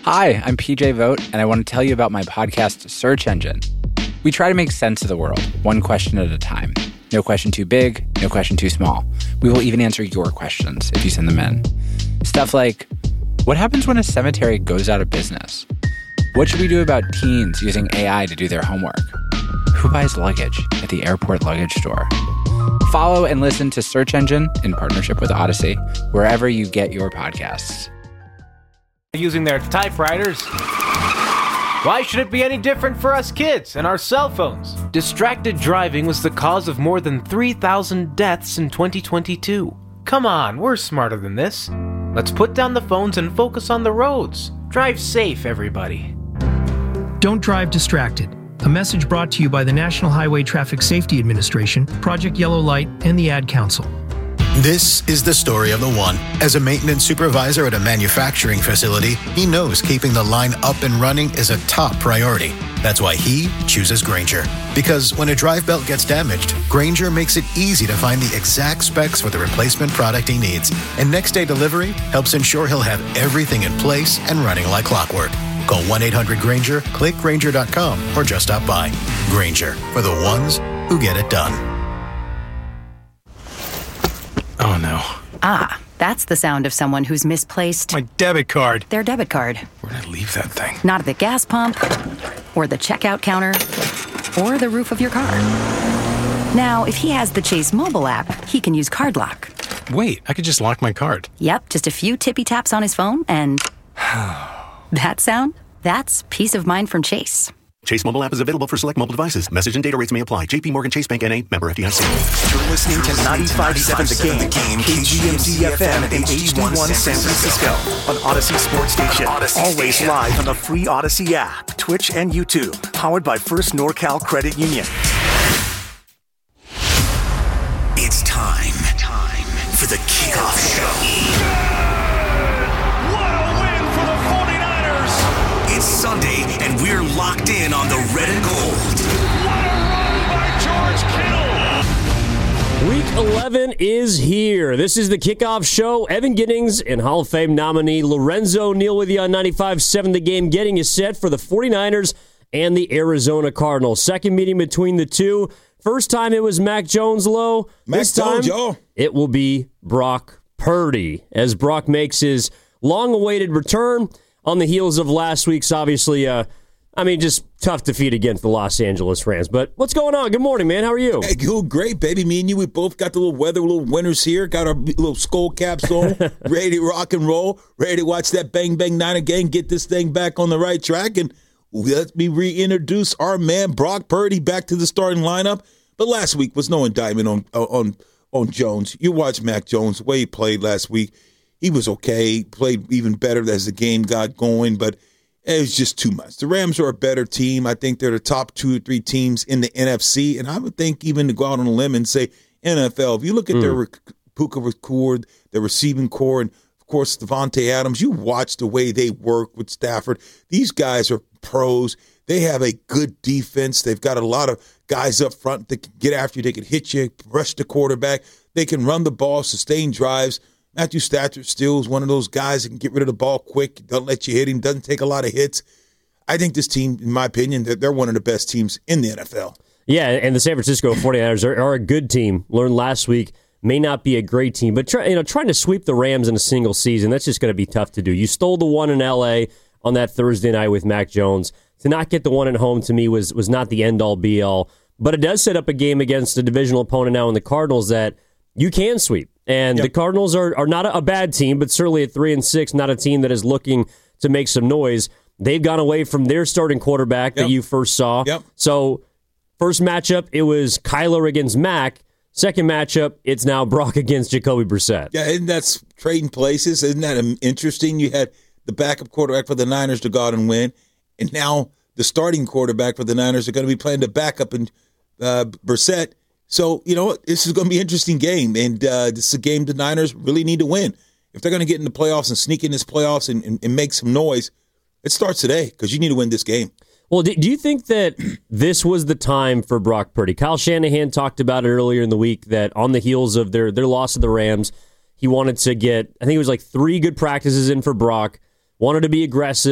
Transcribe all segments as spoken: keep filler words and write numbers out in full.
Hi, I'm P J Vogt, and I want to tell you about my podcast, Search Engine. We try to make sense of the world, one question at a time. No question too big, no question too small. We will even answer your questions if you send them in. Stuff like, what happens when a cemetery goes out of business? What should we do about teens using A I to do their homework? Who buys luggage at the airport luggage store? Follow and listen to Search Engine in partnership with Odyssey, wherever you get your podcasts. Using their typewriters. Why should it be any different for us kids and our cell phones? Distracted driving was the cause of more than three thousand deaths in twenty twenty-two. Come on, we're smarter than this. Let's put down the phones and focus on the roads. Drive safe, everybody. Don't drive distracted. A message brought to you by the National Highway Traffic Safety Administration, Project Yellow Light, and the Ad Council. This is the story of the one. As a maintenance supervisor at a manufacturing facility, he knows keeping the line up and running is a top priority. That's why he chooses Grainger. Because when a drive belt gets damaged, Grainger makes it easy to find the exact specs for the replacement product he needs. And next day delivery helps ensure he'll have everything in place and running like clockwork. Call one eight hundred Grainger, click Grainger dot com, or just stop by. Grainger, for the ones who get it done. Oh, no. Ah, that's the sound of someone who's misplaced My debit card. their debit card. Where'd I leave that thing? Not at the gas pump, or the checkout counter, or the roof of your car. Now, if he has the Chase mobile app, he can use Card Lock. Wait, I could just lock my card. Yep, just a few tippy taps on his phone, and that sound, that's peace of mind from Chase. Chase mobile app is available for select mobile devices. Message and data rates may apply. J P Morgan Chase Bank N A, member F D I C. You're listening to ninety-five point seven The Game, K G M Z F M and H D one San Francisco on Odyssey Sports Station. Always live on the free Odyssey app, Twitch, and YouTube. Powered by First NorCal Credit Union. It's time, time for the kickoff show. It's Sunday, and we're locked in on the red and gold. What a run by George Kittle! Week eleven is here. This is the kickoff show. Evan Giddings and Hall of Fame nominee Lorenzo Neal with you on ninety-five point seven The Game, getting you set for the 49ers and the Arizona Cardinals. Second meeting between the two. First time it was Mac Jones low. Mac this time Jones, yo. It will be Brock Purdy as Brock makes his long-awaited return on the heels of last week's, obviously, uh, I mean, just tough defeat against the Los Angeles Rams. But what's going on? Good morning, man. How are you? Hey, good, great, baby. Me and you, we both got the little weather, little winters here. Got our little skull caps on, ready to rock and roll, ready to watch that Bang Bang Niner game, get this thing back on the right track. And let me reintroduce our man, Brock Purdy, back to the starting lineup. But last week was no indictment on on on Jones. You watched Mac Jones, the way he played last week. He was okay. He played even better as the game got going, but it was just too much. The Rams are a better team. I think they're the top two or three teams in the N F C, and I would think even to go out on a limb and say N F L. If you look at mm. their Puka core, their receiving core, and, of course, Devontae Adams, you watch the way they work with Stafford. These guys are pros. They have a good defense. They've got a lot of guys up front that can get after you. They can hit you, rush the quarterback. They can run the ball, sustain drives. Matthew Stafford still is one of those guys that can get rid of the ball quick, doesn't let you hit him, doesn't take a lot of hits. I think this team, in my opinion, they're, they're one of the best teams in the N F L. Yeah, and the San Francisco 49ers are, are a good team. Learned last week, may not be a great team, but try, you know, trying to sweep the Rams in a single season, that's just going to be tough to do. You stole the one in L A on that Thursday night with Mac Jones. To not get the one at home, to me, was was not the end-all, be-all. But it does set up a game against a divisional opponent now in the Cardinals that you can sweep. And yep. the Cardinals are, are not a bad team, but certainly at three and six, not a team that is looking to make some noise. They've gone away from their starting quarterback yep. that you first saw. Yep. So first matchup, it was Kyler against Mac. Second matchup, it's now Brock against Jacoby Brissett. Yeah, isn't that trading places? Isn't that interesting? You had the backup quarterback for the Niners to go out and win, and now the starting quarterback for the Niners are going to be playing the backup in uh, Brissett. So, you know what? This is going to be an interesting game, and uh, this is a game the Niners really need to win. If they're going to get in the playoffs and sneak in this playoffs and, and, and make some noise, it starts today because you need to win this game. Well, do you think that this was the time for Brock Purdy? Kyle Shanahan talked about it earlier in the week that on the heels of their, their loss to the Rams, he wanted to get, I think it was like three good practices in for Brock, wanted to be aggressive,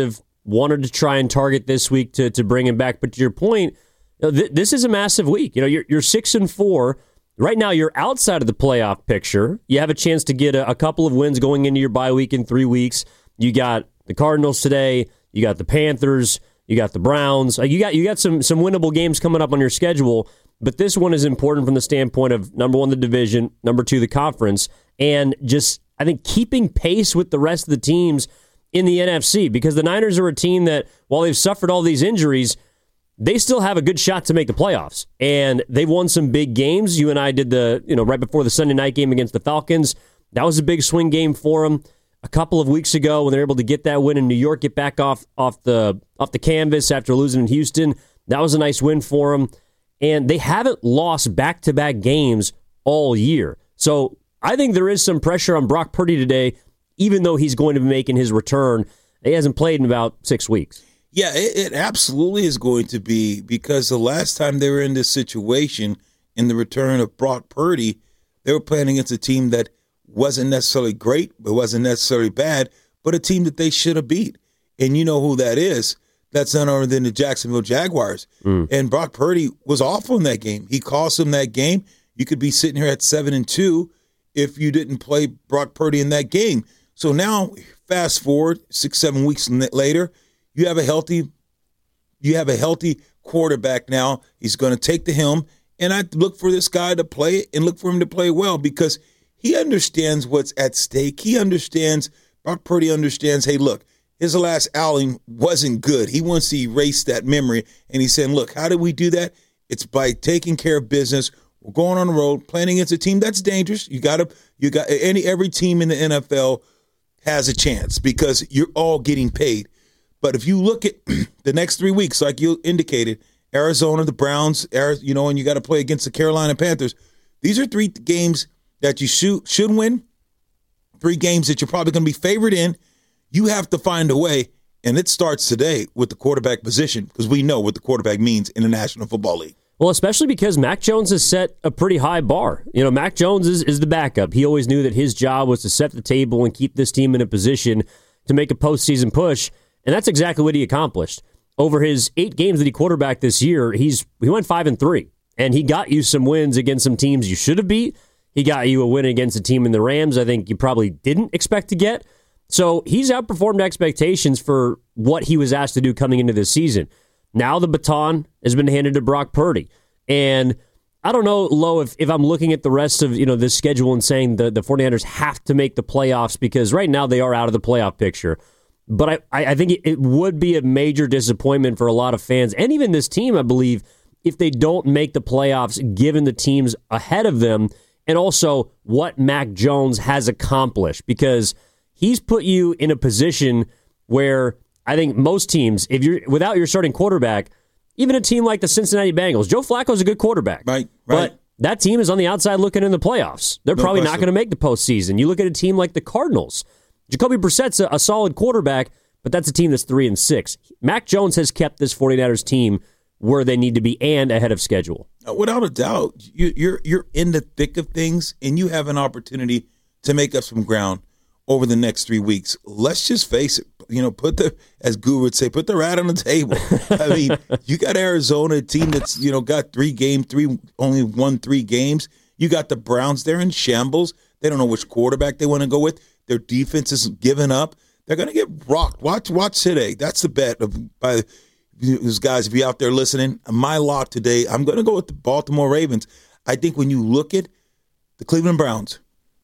wanted to try and target this week to to bring him back. But to your point, you know, th- this is a massive week. You know, you're you're six and four right now. You're outside of the playoff picture. You have a chance to get a, a couple of wins going into your bye week in three weeks. You got the Cardinals today. You got the Panthers. You got the Browns. You got you got some some winnable games coming up on your schedule. But this one is important from the standpoint of, number one, the division, number two, the conference, and just, I think, keeping pace with the rest of the teams in the N F C, because the Niners are a team that, while they've suffered all these injuries, they still have a good shot to make the playoffs. And they've won some big games. You and I did the, you know, right before the Sunday night game against the Falcons. That was a big swing game for them. A couple of weeks ago, when they were able to get that win in New York, get back off off the off the canvas after losing in Houston, that was a nice win for them. And they haven't lost back-to-back games all year. So I think there is some pressure on Brock Purdy today, even though he's going to be making his return. He hasn't played in about six weeks. Yeah, it, it absolutely is going to be, because the last time they were in this situation, in the return of Brock Purdy, they were playing against a team that wasn't necessarily great, but wasn't necessarily bad, but a team that they should have beat. And you know who that is. That's none other than the Jacksonville Jaguars. Mm. And Brock Purdy was awful in that game. He cost them that game. You could be sitting here at seven and two if you didn't play Brock Purdy in that game. So now, fast forward six, seven weeks later, you have a healthy, you have a healthy quarterback now. He's going to take the helm, and I look for this guy to play and look for him to play well, because he understands what's at stake. He understands. Brock Purdy understands. Hey, look. His last outing wasn't good. He wants to erase that memory, and he's saying, look, how do we do that? It's by taking care of business. We're going on the road, playing against a team that's dangerous. You got to, you got any every team in the N F L has a chance, because you're all getting paid. But if you look at the next three weeks, like you indicated, Arizona, the Browns, you know, and you got to play against the Carolina Panthers. These are three games that you should, should win, three games that you're probably going to be favored in. You have to find a way, and it starts today with the quarterback position, because we know what the quarterback means in the National Football League. Well, especially because Mac Jones has set a pretty high bar. You know, Mac Jones is, is the backup. He always knew that his job was to set the table and keep this team in a position to make a postseason push, and that's exactly what he accomplished. Over his eight games that he quarterbacked this year, he's he went five and three, and he got you some wins against some teams you should have beat. He got you a win against a team in the Rams I think you probably didn't expect to get. So he's outperformed expectations for what he was asked to do coming into this season. Now the baton has been handed to Brock Purdy. And I don't know, Lo, if, if I'm looking at the rest of you know this schedule and saying the, the 49ers have to make the playoffs, because right now they are out of the playoff picture. But I, I think it, it would be a major disappointment for a lot of fans, and even this team, I believe, if they don't make the playoffs, given the teams ahead of them, and also what Mac Jones has accomplished. Because he's put you in a position where I think most teams, if you're without your starting quarterback, even a team like the Cincinnati Bengals, Joe Flacco's a good quarterback. Right, right. But that team is on the outside looking in the playoffs. They're No probably question. not going to make the postseason. You look at a team like the Cardinals. Jacoby Brissett's a, a solid quarterback, but that's a team that's three and six. Mac Jones has kept this 49ers team where they need to be and ahead of schedule. Without a doubt, you, you're you're in the thick of things, and you have an opportunity to make up some ground over the next three weeks. Let's just face it. You know, put the, as Guru would say, put the rat on the table. I mean, you got Arizona, a team that's, you know, got three games, three, only won three games. You got the Browns, they're in shambles. They don't know which quarterback they want to go with. Their defense is giving up. They're going to get rocked. Watch, watch today. That's the bet of, by those guys, if you're out there listening. My lock today, I'm going to go with the Baltimore Ravens. I think when you look at the Cleveland Browns,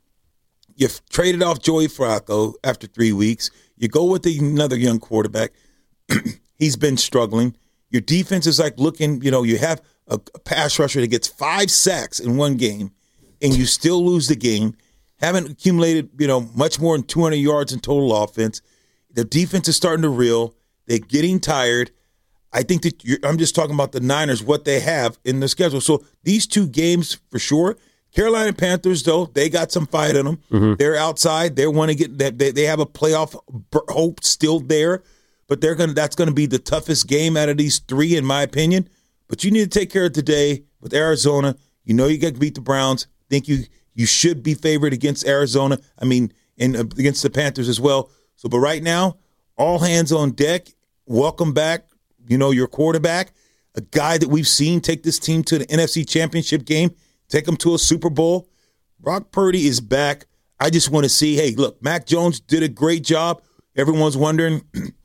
you've traded off Joey Flacco after three weeks. You go with another young quarterback. He's been struggling. Your defense is like looking, you know, you have a, a pass rusher that gets five sacks in one game, and you still lose the game. Haven't accumulated, you know, much more than two hundred yards in total offense. The defense is starting to reel. They're getting tired. I think that you're, I'm just talking about the Niners, what they have in the schedule. So these two games for sure. Carolina Panthers, though, they got some fight in them. Mm-hmm. They're outside. They want to get they they have a playoff hope still there, but they're gonna that's gonna be the toughest game out of these three, in my opinion. But you need to take care of today with Arizona. You know you got to beat the Browns. Think you you should be favored against Arizona. I mean, and uh, against the Panthers as well. So, but right now, all hands on deck. welcome back, you know, your quarterback, a guy that we've seen take this team to the N F C Championship game, take them to a Super Bowl. Brock Purdy is back. I just want to see, hey, look, Mac Jones did a great job. Everyone's wondering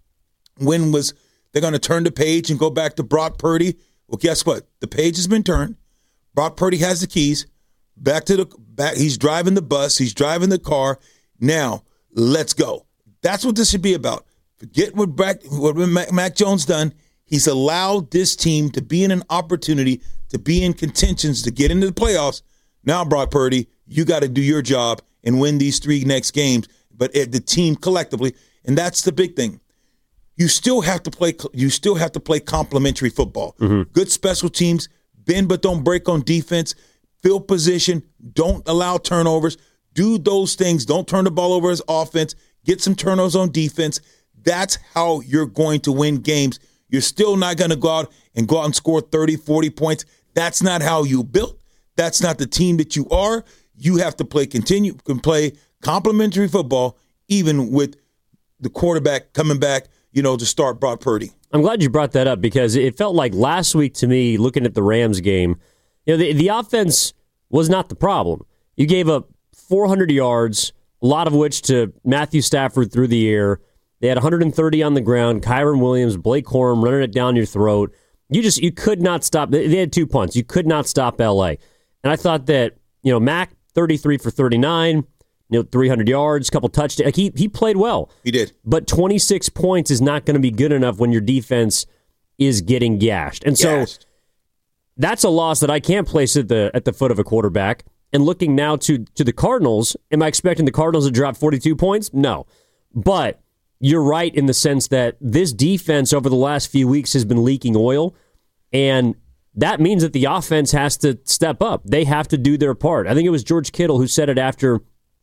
when was they're going to turn the page and go back to Brock Purdy. Well, guess what? The page has been turned. Brock Purdy has the keys. Back to the back. He's driving the bus. He's driving the car. Now, let's go. That's what this should be about. Forget what, Mac, what Mac, Mac Jones done. He's allowed this team to be in an opportunity to be in contentions to get into the playoffs. Now, Brock Purdy, you got to do your job and win these three next games. But the team collectively, and that's the big thing. You still have to play. You still have to play complementary football. Mm-hmm. Good special teams, bend but don't break on defense. Field position, don't allow turnovers. Do those things. Don't turn the ball over as offense. Get some turnovers on defense. That's how you're going to win games. You're still not going to go out and go out and score thirty, forty points. That's not how you built. That's not the team that you are. You have to play continue can play complementary football, even with the quarterback coming back, you know, to start Brock Purdy. I'm glad you brought that up because it felt like last week to me, looking at the Rams game, you know, the, the offense was not the problem. You gave up four hundred yards, a lot of which to Matthew Stafford through the air. They had one hundred thirty on the ground. Kyren Williams, Blake Corum running it down your throat. You just you could not stop. They had two punts. You could not stop L A. And I thought that, you know, Mac thirty-three for thirty-nine, you know, three hundred yards, couple touchdowns. Like he he played well. He did. But twenty-six points is not going to be good enough when your defense is getting gashed. And so gashed. That's a loss that I can't place at the at the foot of a quarterback. And looking now to to the Cardinals, am I expecting the Cardinals to drop forty-two points? No. But you're right in the sense that this defense over the last few weeks has been leaking oil, and that means that the offense has to step up. They have to do their part. I think it was George Kittle who said it after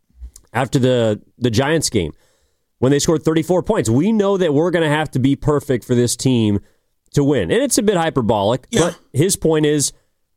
after the, the Giants game when they scored thirty-four points. We know that we're going to have to be perfect for this team to win. And it's a bit hyperbolic, yeah. But his point is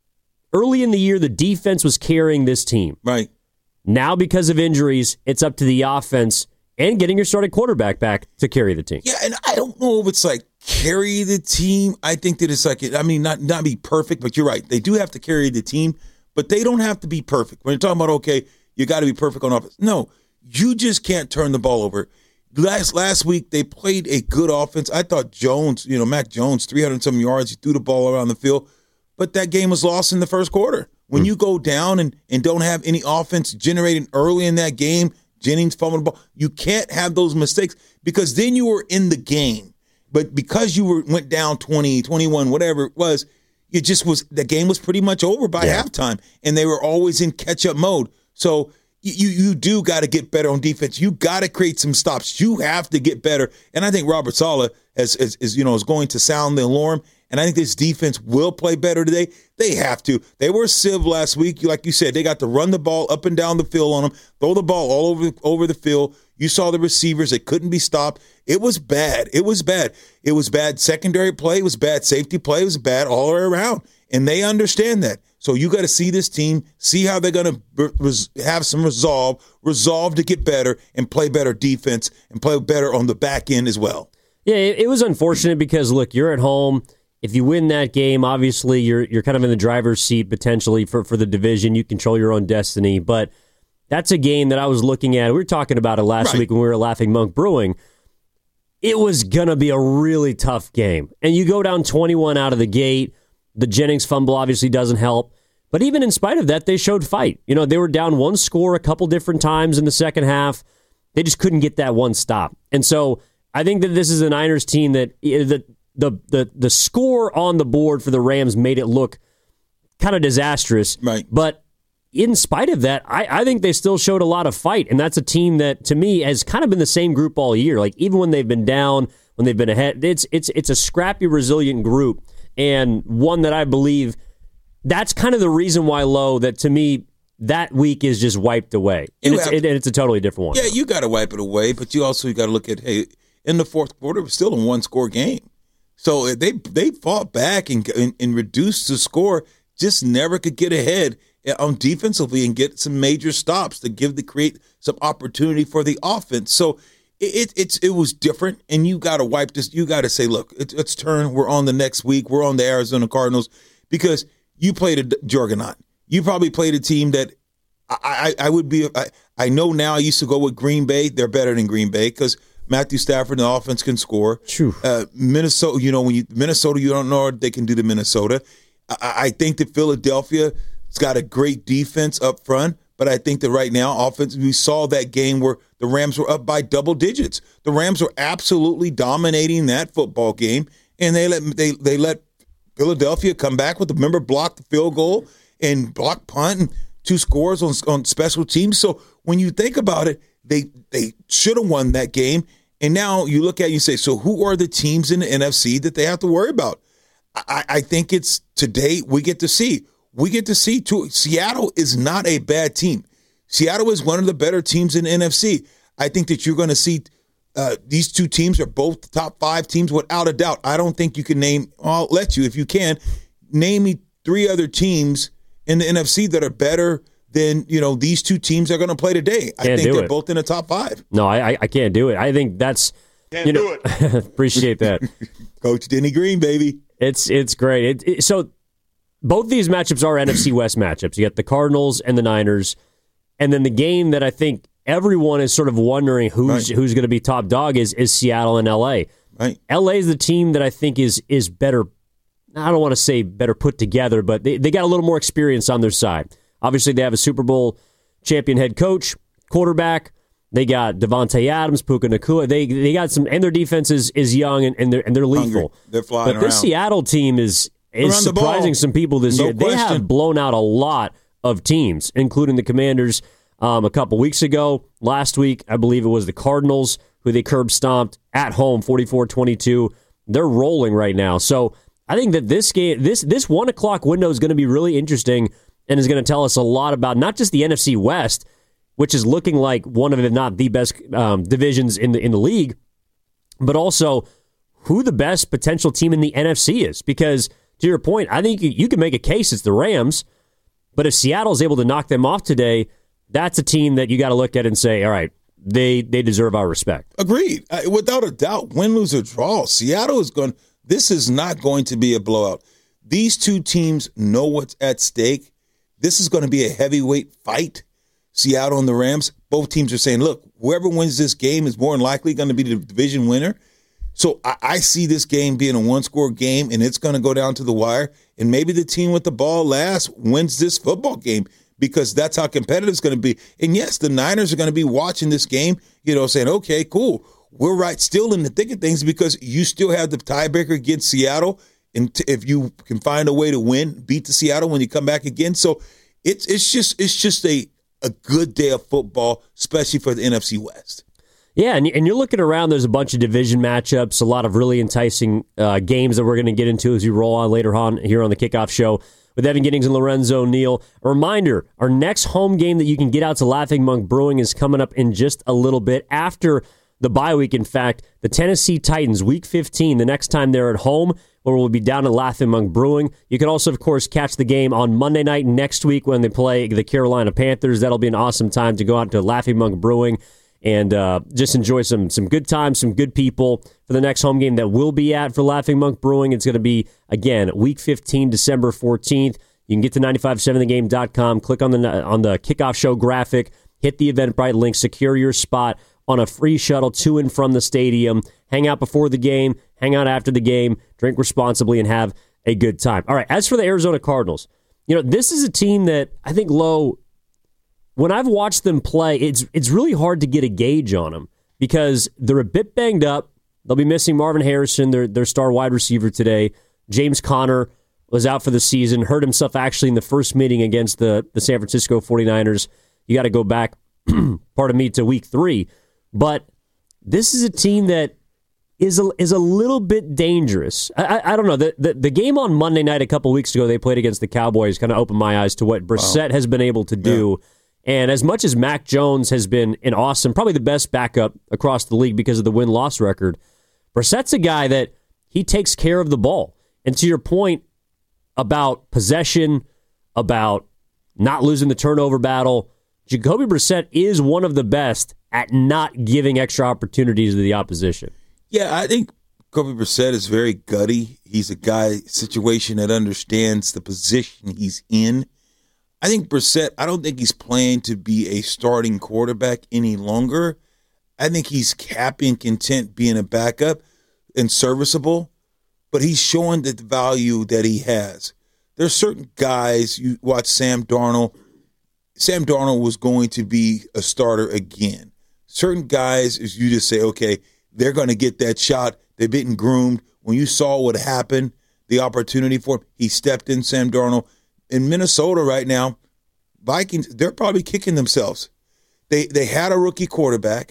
early in the year, the defense was carrying this team. Right. Now, because of injuries, it's up to the offense and getting your starting quarterback back to carry the team. Yeah, and I don't know if it's like carry the team. I think that it's like, I mean, not not be perfect, but you're right. They do have to carry the team, but they don't have to be perfect. When you're talking about, okay, you got to be perfect on offense. No, you just can't turn the ball over. Last last week, they played a good offense. I thought Jones, you know, Mac Jones, three hundred some yards, he threw the ball around the field, but that game was lost in the first quarter. When mm. you go down and, and don't have any offense generated early in that game, Jennings fumbled the ball. You can't have those mistakes because then you were in the game. But because you were went down twenty, twenty-one, whatever it was, it just was the game was pretty much over by yeah. halftime, and they were always in catch-up mode. So you you do got to get better on defense. You got to create some stops. You have to get better. And I think Robert Saleh is, is, is you know is going to sound the alarm. And I think this defense will play better today. They have to. They were civ last week. Like you said, they got to run the ball up and down the field on them, throw the ball all over, over the field. You saw the receivers. They couldn't be stopped. It was bad. It was bad. It was bad secondary play. It was bad safety play. It was bad all the way around. And they understand that. So you got to see this team, see how they're going to res- have some resolve, resolve to get better and play better defense and play better on the back end as well. Yeah, it, it was unfortunate because, look, you're at home. If you win that game, obviously you're you're kind of in the driver's seat potentially for, for the division. You control your own destiny. But that's a game that I was looking at. We were talking about it last right. week when we were Laughing Monk Brewing. It was going to be a really tough game. And you go down twenty-one out of the gate. The Jennings fumble obviously doesn't help. But even in spite of that, they showed fight. You know, they were down one score a couple different times in the second half. They just couldn't get that one stop. And so I think that this is a Niners team that the the the, the score on the board for the Rams made it look kind of disastrous. Right. But in spite of that, I, I think they still showed a lot of fight. And that's a team that, to me, has kind of been the same group all year. Like, even when they've been down, when they've been ahead, it's it's it's a scrappy, resilient group. And one that I believe that's kind of the reason why, Low, that to me, that week is just wiped away. And, it's, have, it, and it's a totally different one. Yeah, you got to wipe it away, but you also got to look at, hey, in the fourth quarter, it was still a one-score game. So they they fought back and, and, and reduced the score, just never could get ahead on defensively and get some major stops to give the create some opportunity for the offense. So it, it it's it was different, and you got to wipe this. You got to say, look, it, let's turn. We're on the next week. We're on the Arizona Cardinals because you played a juggernaut. You probably played a team that I I, I would be. I, I know now. I used to go with Green Bay. They're better than Green Bay because Matthew Stafford and the offense can score. True. Uh, Minnesota, you know, when you Minnesota, you don't know they can do the Minnesota. I, I think that Philadelphia has got a great defense up front. But I think that right now, offense, we saw that game where the Rams were up by double digits. The Rams were absolutely dominating that football game, and they let they they let Philadelphia come back with, remember, block the field goal and block punt and two scores on on special teams. So when you think about it, they they should have won that game. And now you look at it and you say, so who are the teams in the N F C that they have to worry about? I, I think it's today we get to see. We get to see, too, Seattle is not a bad team. Seattle is one of the better teams in the N F C. I think that you're going to see uh, these two teams are both the top five teams without a doubt. I don't think you can name, I'll let you, if you can, name me three other teams in the N F C that are better than, you know, these two teams are going to play today. I Can't think they're it. both in the top five. No, I, I can't do it. I think that's, Can't you know, do it. appreciate that. Coach Denny Green, baby. It's, it's great. It, it, so, both these matchups are N F C West matchups. You got the Cardinals and the Niners. And then the game that I think everyone is sort of wondering who's right. who's going to be top dog is is Seattle and L A. Right. L A is the team that I think is is better, I don't want to say better put together, but they, they got a little more experience on their side. Obviously, they have a Super Bowl champion head coach, quarterback. They got Devontae Adams, Puka Nacua. They they got some, and their defense is, is young and, and they're and they're lethal. Hungry. They're flying But this around. Seattle team is is surprising some people this No year. question. They have blown out a lot of teams, including the Commanders um, a couple weeks ago. Last week, I believe it was the Cardinals who they curb stomped at home, forty-four twenty-two. They're rolling right now. So I think that this game, this this one o'clock window is going to be really interesting and is going to tell us a lot about not just the N F C West, which is looking like one of, if not the best um, divisions in the in the league, but also who the best potential team in the N F C is. Because to your point, I think you can make a case it's the Rams, but if Seattle's able to knock them off today, that's a team that you got to look at and say, all right, they they deserve our respect. Agreed. Uh, without a doubt, win, lose, or draw, Seattle is going, this is not going to be a blowout. These two teams know what's at stake. This is going to be a heavyweight fight. Seattle and the Rams, both teams are saying, look, whoever wins this game is more than likely going to be the division winner. So I, I see this game being a one-score game, and it's going to go down to the wire. And maybe the team with the ball last wins this football game because that's how competitive it's going to be. And, yes, the Niners are going to be watching this game, you know, saying, okay, cool. We're right still in the thick of things because you still have the tiebreaker against Seattle. And t- if you can find a way to win, beat the Seattle when you come back again. So it's it's just it's just a, a good day of football, especially for the N F C West. Yeah, and, and you're looking around, there's a bunch of division matchups, a lot of really enticing uh, games that we're going to get into as we roll on later on here on the Kickoff Show with Evan Giddings and Lorenzo Neal. A reminder, our next home game that you can get out to Laughing Monk Brewing is coming up in just a little bit after the bye week. In fact, the Tennessee Titans, week fifteen, the next time they're at home, where we'll be down at Laughing Monk Brewing. You can also, of course, catch the game on Monday night next week when they play the Carolina Panthers. That'll be an awesome time to go out to Laughing Monk Brewing and uh, just enjoy some some good times, some good people for the next home game that we'll be at for Laughing Monk Brewing. It's going to be, again, week fifteen, December fourteenth. You can get to nine five seven the game dot com, click on the on the Kickoff Show graphic, hit the Eventbrite link, secure your spot on a free shuttle to and from the stadium. Hang out before the game, hang out after the game, drink responsibly, and have a good time. All right, as for the Arizona Cardinals, you know, this is a team that I think, Lo, when I've watched them play, it's it's really hard to get a gauge on them because they're a bit banged up. They'll be missing Marvin Harrison, their, their star wide receiver today. James Conner was out for the season, hurt himself actually in the first meeting against the, the San Francisco forty-niners. You got to go back, pardon me, to week three. But this is a team that is a, is a little bit dangerous. I, I, I don't know. The, the the game on Monday night a couple weeks ago they played against the Cowboys kind of opened my eyes to what Brissett wow. has been able to do. Yeah. And as much as Mac Jones has been an awesome, probably the best backup across the league because of the win-loss record, Brissett's a guy that he takes care of the ball. And to your point about possession, about not losing the turnover battle, Jacoby Brissett is one of the best at not giving extra opportunities to the opposition. Yeah, I think Jacoby Brissett is very gutty. He's a guy, situation that understands the position he's in. I think Brissett, I don't think he's playing to be a starting quarterback any longer. I think he's happy and content being a backup and serviceable, but he's showing the value that he has. There's certain guys, you watch Sam Darnold, Sam Darnold was going to be a starter again. Certain guys, is you just say, okay, they're going to get that shot. They've been groomed. When you saw what happened, the opportunity for him, he stepped in, Sam Darnold. In Minnesota right now, Vikings, they're probably kicking themselves. They they had a rookie quarterback.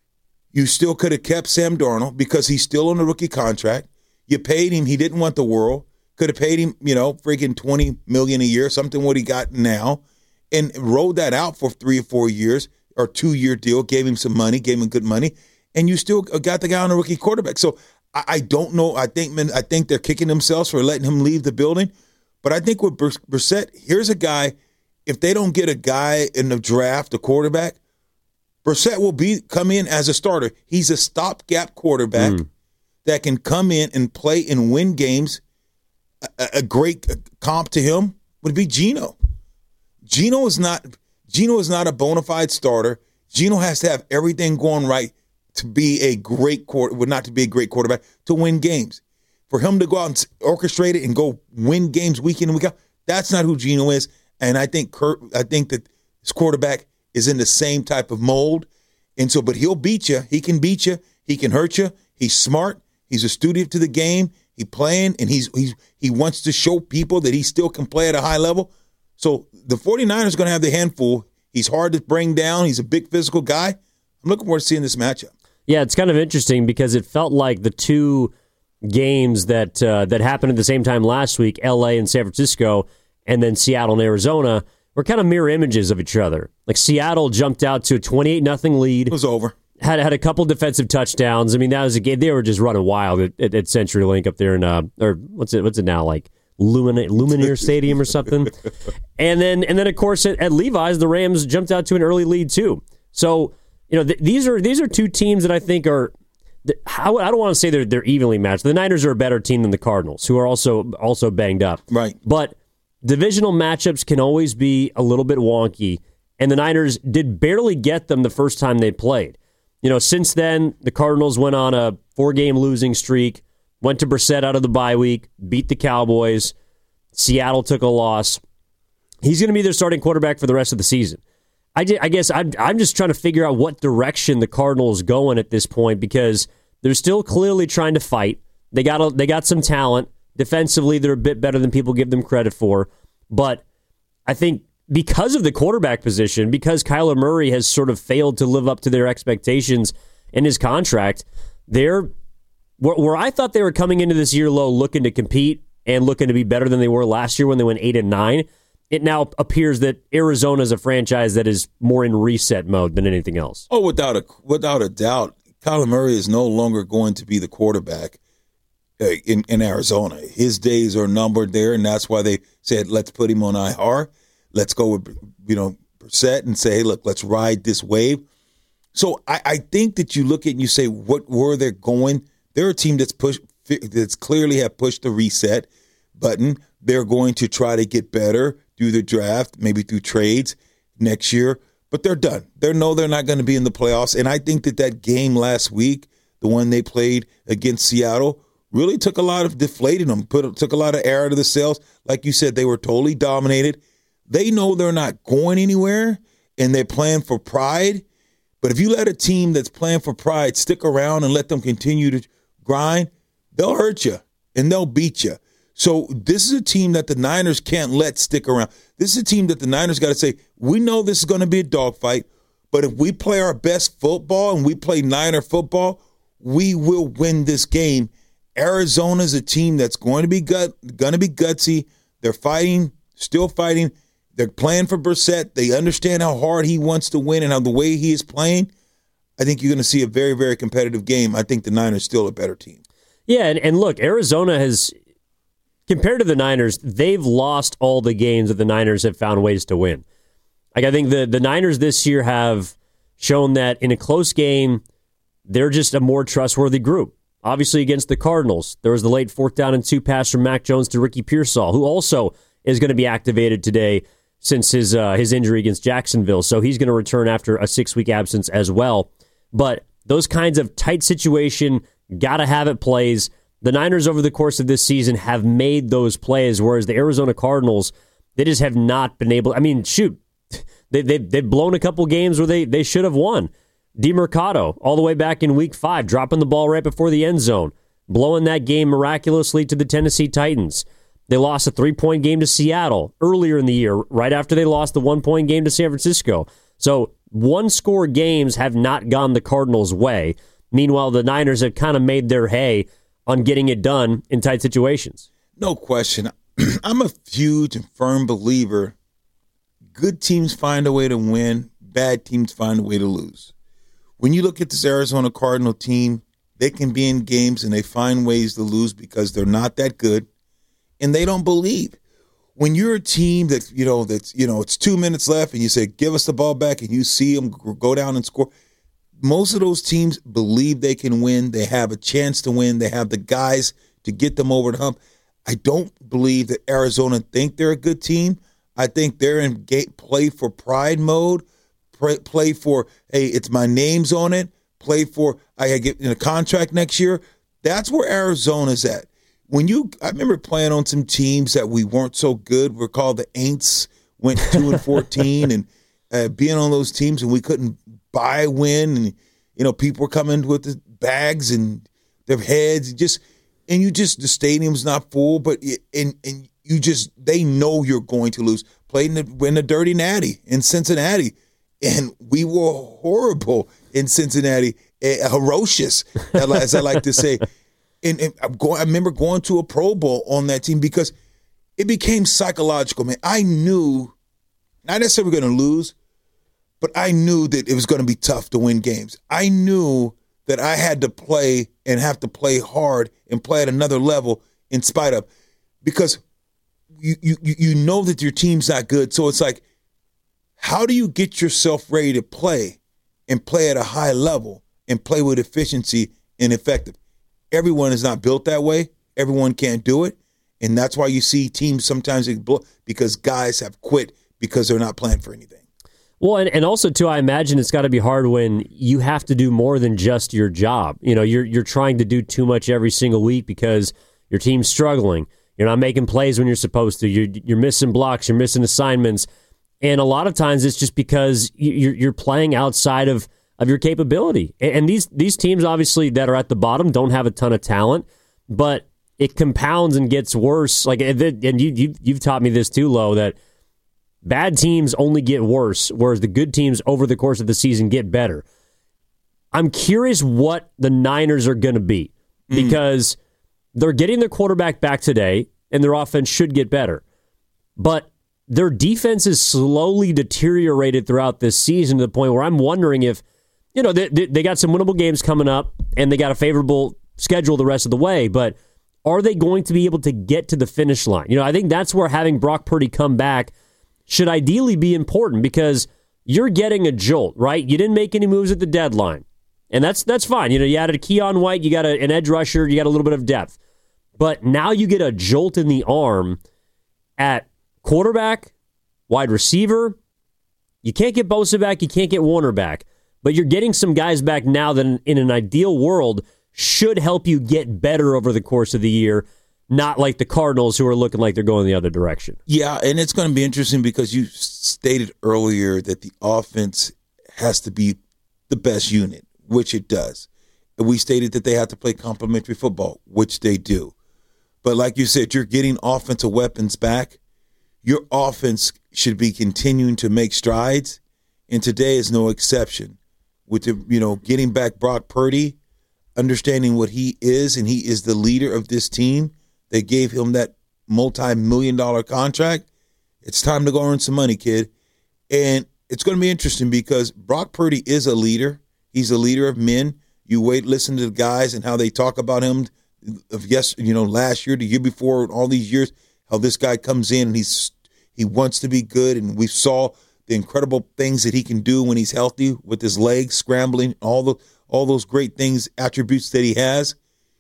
You still could have kept Sam Darnold because he's still on a rookie contract. You paid him. He didn't want the world. Could have paid him, you know, freaking twenty million dollars a year, something what he got now, and rode that out for three or four years or two-year deal, gave him some money, gave him good money, and you still got the guy on a rookie quarterback. So I, I don't know. I think man, I think they're kicking themselves for letting him leave the building. But I think with Brissett, here's a guy, if they don't get a guy in the draft, a quarterback, Brissett will be come in as a starter. He's a stopgap quarterback mm. that can come in and play and win games. A, a great comp to him would be Geno. Geno is not Geno is not a bona fide starter. Geno has to have everything going right to be a great quarter, would not to be a great quarterback, to win games. For him to go out and orchestrate it and go win games week in and week out, that's not who Geno is. And I think Kurt, I think that his quarterback is in the same type of mold. And so, but he'll beat you. He can beat you. He can hurt you. He's smart. He's a student to the game. He playing, and he's he's he wants to show people that he still can play at a high level. So the 49ers are going to have the handful. He's hard to bring down. He's a big physical guy. I'm looking forward to seeing this matchup. Yeah, it's kind of interesting because it felt like the two games that uh, that happened at the same time last week, L A and San Francisco, and then Seattle and Arizona, were kind of mirror images of each other. Like Seattle jumped out to a twenty-eight nothing lead. It was over. Had had a couple defensive touchdowns. I mean, that was a game. They were just running wild at, at, at CenturyLink up there in, uh, or what's it What's it now, like Lumin- Lumineer Stadium or something. And then, and then of course, at, at Levi's, the Rams jumped out to an early lead too. So, you know, th- these are these are two teams that I think are, how, I don't want to say they're they're evenly matched. The Niners are a better team than the Cardinals, who are also also banged up. Right. But divisional matchups can always be a little bit wonky, and the Niners did barely get them the first time they played. You know, since then, the Cardinals went on a four-game losing streak, went to Brissett out of the bye week, beat the Cowboys. Seattle took a loss. He's going to be their starting quarterback for the rest of the season. I, did, I guess I'm, I'm just trying to figure out what direction the Cardinals going at this point because they're still clearly trying to fight. They got a, they got some talent. Defensively, they're a bit better than people give them credit for. But I think because of the quarterback position, because Kyler Murray has sort of failed to live up to their expectations in his contract, they're where, where I thought they were coming into this year low looking to compete and looking to be better than they were last year when they went eight and nine. It now appears that Arizona is a franchise that is more in reset mode than anything else. Oh, without a without a doubt, Kyler Murray is no longer going to be the quarterback in, in Arizona. His days are numbered there, and that's why they said, let's put him on I R. Let's go with, you know, Brissett and say, hey, look, let's ride this wave. So I, I think that you look at it and you say, what where they're going? They're a team that's pushed, that's clearly have pushed the reset button. They're going to try to get better through the draft, maybe through trades next year, but they're done. They know they're not going to be in the playoffs, and I think that that game last week, the one they played against Seattle, really took a lot of deflated them, put took a lot of air out of the sails. Like you said, they were totally dominated. They know they're not going anywhere, and they're playing for pride. But if you let a team that's playing for pride stick around and let them continue to grind, they'll hurt you, and they'll beat you. So this is a team that the Niners can't let stick around. This is a team that the Niners got to say, we know this is going to be a dogfight, but if we play our best football and we play Niner football, we will win this game. Arizona's a team that's going to be gut, going to be gutsy. They're fighting, still fighting. They're playing for Brissett. They understand how hard he wants to win and how the way he is playing. I think you're going to see a very, very competitive game. I think the Niners still a better team. Yeah, and, and look, Arizona has, compared to the Niners, they've lost all the games that the Niners have found ways to win. Like I think the, the Niners this year have shown that in a close game, they're just a more trustworthy group. Obviously against the Cardinals, there was the late fourth down and two pass from Mac Jones to Ricky Pearsall, who also is going to be activated today since his uh, his injury against Jacksonville. So he's going to return after a six-week absence as well. But those kinds of tight situation, gotta have it plays. The Niners over the course of this season have made those plays, whereas the Arizona Cardinals, they just have not been able. I mean, shoot, they, they, they've blown a couple games where they, they should have won. DeMercado, all the way back in week five, dropping the ball right before the end zone, blowing that game miraculously to the Tennessee Titans. They lost a three-point game to Seattle earlier in the year, right after they lost the one-point game to San Francisco. So one-score games have not gone the Cardinals' way. Meanwhile, the Niners have kind of made their hay on getting it done in tight situations. No question. I'm a huge and firm believer good teams find a way to win, bad teams find a way to lose. When you look at this Arizona Cardinal team, they can be in games and they find ways to lose because they're not that good and they don't believe. When you're a team that, you know, that's, you know, it's two minutes left and you say, give us the ball back, and you see them go down and score, most of those teams believe they can win. They have a chance to win. They have the guys to get them over the hump. I don't believe that Arizona think they're a good team. I think they're in gate play for pride mode, play, play for, hey, it's my name's on it, play for, I get in a contract next year. That's where Arizona's at. When you, I remember playing on some teams that we weren't so good. We're called the Aints, went two and fourteen, and uh, being on those teams, and we couldn't buy a win, and you know people were coming with the bags and their heads, just and you just the stadium's not full, but it, and and you just they know you're going to lose. Played in the, in the Dirty Natty in Cincinnati, and we were horrible in Cincinnati, uh, ferocious, as I like to say. And, and I'm going, I remember going to a Pro Bowl on that team because it became psychological, man. I knew, not necessarily we're going to lose, but I knew that it was going to be tough to win games. I knew that I had to play and have to play hard and play at another level in spite of, because you you you know that your team's not good. So it's like, how do you get yourself ready to play and play at a high level and play with efficiency and effective? Everyone is not built that way. Everyone can't do it. And that's why you see teams sometimes because guys have quit because they're not playing for anything. Well, and, and also, too, I imagine it's got to be hard when you have to do more than just your job. You know, you're you're trying to do too much every single week because your team's struggling. You're not making plays when you're supposed to. You're, you're missing blocks. You're missing assignments. And a lot of times it's just because you're, you're playing outside of of your capability. And these these teams, obviously, that are at the bottom don't have a ton of talent, but it compounds and gets worse. Like, and you, you, you've taught me this too, Lo, that bad teams only get worse, whereas the good teams over the course of the season get better. I'm curious what the Niners are going to be, because mm. they're getting their quarterback back today, and their offense should get better. But their defense is slowly deteriorated throughout this season to the point where I'm wondering if, you know, they, they got some winnable games coming up, and they got a favorable schedule the rest of the way, but are they going to be able to get to the finish line? You know, I think that's where having Brock Purdy come back should ideally be important, because you're getting a jolt, right? You didn't make any moves at the deadline, and that's that's fine. You know, you added a Keon White, you got a, an edge rusher, you got a little bit of depth. But now you get a jolt in the arm at quarterback, wide receiver. You can't get Bosa back, you can't get Warner back. But you're getting some guys back now that in an ideal world should help you get better over the course of the year, not like the Cardinals who are looking like they're going the other direction. Yeah, and it's going to be interesting because you stated earlier that the offense has to be the best unit, which it does. And we stated that they have to play complementary football, which they do. But like you said, you're getting offensive weapons back. Your offense should be continuing to make strides, and today is no exception. With the, you know, getting back Brock Purdy, understanding what he is, and he is the leader of this team. They gave him that multi-million dollar contract. It's time to go earn some money, kid. And it's going to be interesting because Brock Purdy is a leader. He's a leader of men. You wait, listen to the guys and how they talk about him of yes, you know, last year, the year before, all these years, how this guy comes in and he's he wants to be good. And we saw the incredible things that he can do when he's healthy with his legs scrambling, all the all those great things, attributes that he has.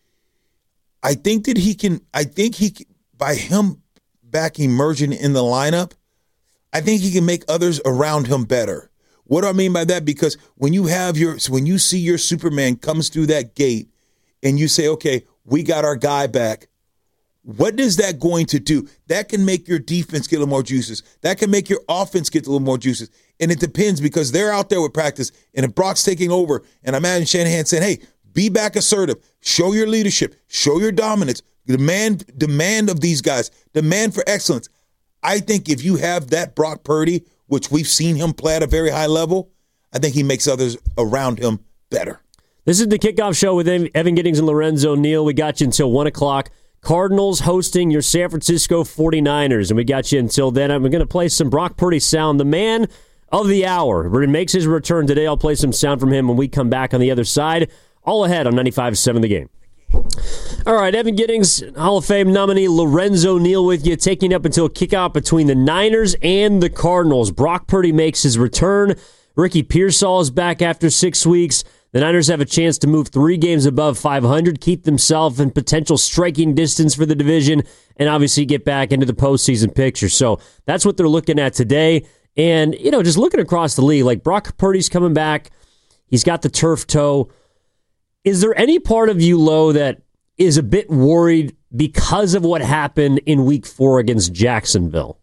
I think that he can, I think he, by him back emerging in the lineup, I think he can make others around him better. What do I mean by that? Because when you have your, so when you see your Superman comes through that gate and you say, okay, we got our guy back, what is that going to do? That can make your defense get a little more juices. That can make your offense get a little more juices. And it depends because they're out there with practice. And if Brock's taking over, and I imagine Shanahan saying, hey, be back assertive, show your leadership, show your dominance, demand, demand of these guys, demand for excellence. I think if you have that Brock Purdy, which we've seen him play at a very high level, I think he makes others around him better. This is the Kickoff Show with Evan Giddings and Lorenzo Neal. We got you until one o'clock. Cardinals hosting your San Francisco forty-niners, and we got you until then. I'm going to play some Brock Purdy sound, the man of the hour. He makes his return today. I'll play some sound from him when we come back on the other side. All ahead on ninety-five point seven The Game. All right, Evan Giddings, Hall of Fame nominee Lorenzo Neal with you, taking up until kickoff between the Niners and the Cardinals. Brock Purdy makes his return. Ricky Pearsall is back after six weeks. The Niners have a chance to move three games above five hundred, keep themselves in potential striking distance for the division, and obviously get back into the postseason picture. So that's what they're looking at today. And, you know, just looking across the league, like Brock Purdy's coming back. He's got the turf toe. Is there any part of you, Lo, that is a bit worried because of what happened in week four against Jacksonville?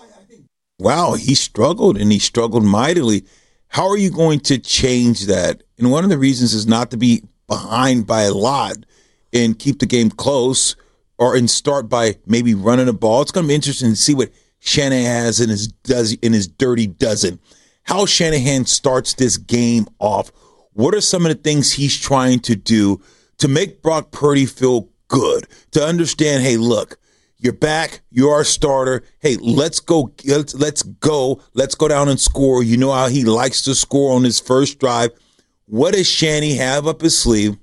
Wow, he struggled, and he struggled mightily. How are you going to change that? And one of the reasons is not to be behind by a lot and keep the game close, or and start by maybe running the ball. It's going to be interesting to see what Shanahan has in his does in his dirty dozen. How Shanahan starts this game off. What are some of the things he's trying to do to make Brock Purdy feel good? To understand, hey, look, you're back. You're our starter. Hey, let's go. Let's, let's go. Let's go down and score. You know how he likes to score on his first drive. What does Shanny have up his sleeve?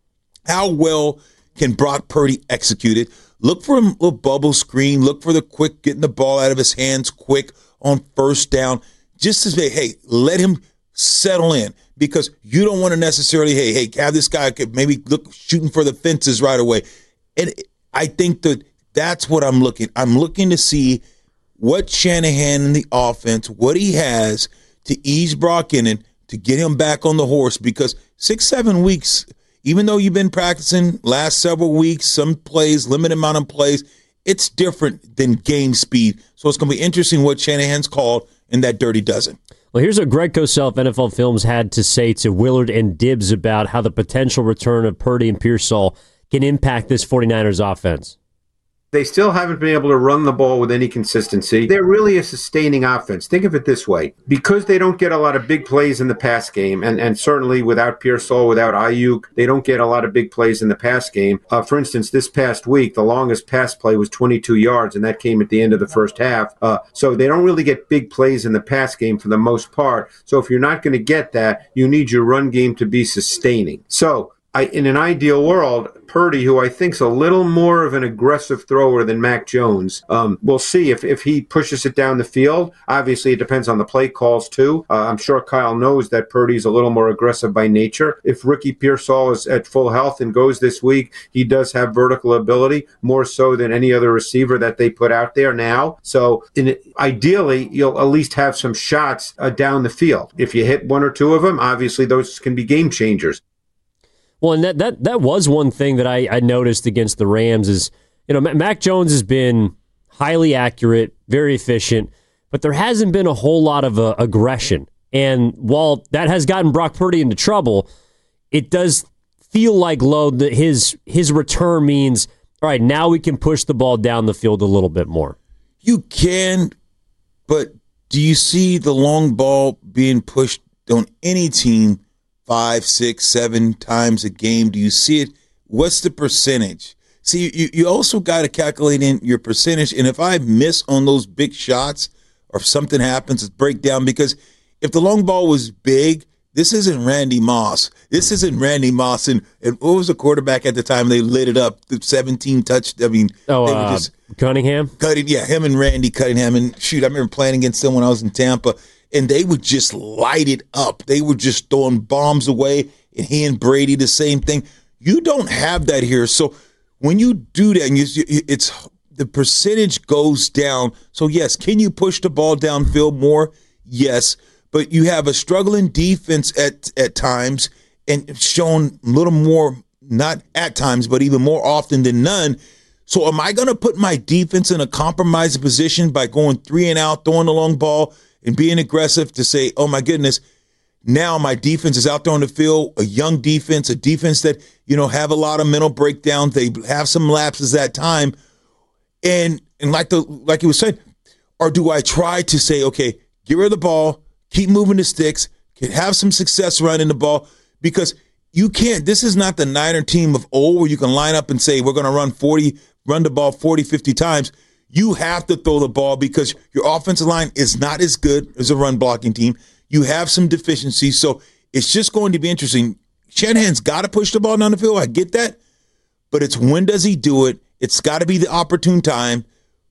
How well can Brock Purdy execute it? Look for a little bubble screen. Look for the quick, getting the ball out of his hands quick on first down. Just to say, hey, let him settle in, because you don't want to necessarily, hey, hey, have this guy maybe look shooting for the fences right away. And I think that that's what I'm looking. I'm looking to see what Shanahan in the offense, what he has to ease Brock in and to get him back on the horse, because six, seven weeks, even though you've been practicing last several weeks, some plays, limited amount of plays, it's different than game speed. So it's going to be interesting what Shanahan's called in that dirty dozen. Well, here's what Greg Cosell of N F L Films had to say to Willard and Dibbs about how the potential return of Purdy and Pearsall can impact this forty-niners offense. They still haven't been able to run the ball with any consistency. They're really a sustaining offense. Think of it this way. Because they don't get a lot of big plays in the pass game, and, and certainly without Pearsall, without Ayuk, they don't get a lot of big plays in the pass game. Uh, for instance, this past week, the longest pass play was twenty-two yards, and that came at the end of the first half. Uh, so they don't really get big plays in the pass game for the most part. So if you're not going to get that, you need your run game to be sustaining. So I, in an ideal world, Purdy, who I think is a little more of an aggressive thrower than Mac Jones, um, we'll see if, if he pushes it down the field. Obviously, it depends on the play calls, too. Uh, I'm sure Kyle knows that Purdy's a little more aggressive by nature. If Ricky Pearsall is at full health and goes this week, he does have vertical ability, more so than any other receiver that they put out there now. So in, ideally, you'll at least have some shots uh, down the field. If you hit one or two of them, obviously those can be game changers. Well, and that, that, that was one thing that I, I noticed against the Rams is, you know, Mac Jones has been highly accurate, very efficient, but there hasn't been a whole lot of uh, aggression. And while that has gotten Brock Purdy into trouble, it does feel like, Lo, that his, his return means, all right, now we can push the ball down the field a little bit more. You can, but do you see the long ball being pushed on any team five, six, seven times a game? Do you see it? What's the percentage? See, you, you also got to calculate in your percentage. And if I miss on those big shots or if something happens, it's breakdown. Because if the long ball was big, this isn't Randy Moss. This isn't Randy Moss. And, and what was the quarterback at the time? They lit it up. The seventeen touch. I mean, oh, they were uh, just Cunningham? Cutting, yeah, him and Randy Cunningham. And shoot, I remember playing against them when I was in Tampa. and they would just light it up. They were just throwing bombs away, and he and Brady the same thing. You don't have that here. So when you do that, and you, it's the percentage goes down. So, yes, can you push the ball downfield more? Yes. But you have a struggling defense at, at times and shown a little more, not at times, but even more often than none. So am I going to put my defense in a compromised position by going three and out, throwing the long ball, and being aggressive to say, oh, my goodness, now my defense is out there on the field, a young defense, a defense that, you know, have a lot of mental breakdowns. They have some lapses at time. And and like the like you were saying, or do I try to say, okay, get rid of the ball, keep moving the sticks, can have some success running the ball? Because you can't, this is not the Niner team of old where you can line up and say, we're going to run forty, run the ball forty, fifty times. You have to throw the ball because your offensive line is not as good as a run blocking team. You have some deficiencies. So it's just going to be interesting. Shanahan's got to push the ball down the field. I get that. But it's when does he do it? It's got to be the opportune time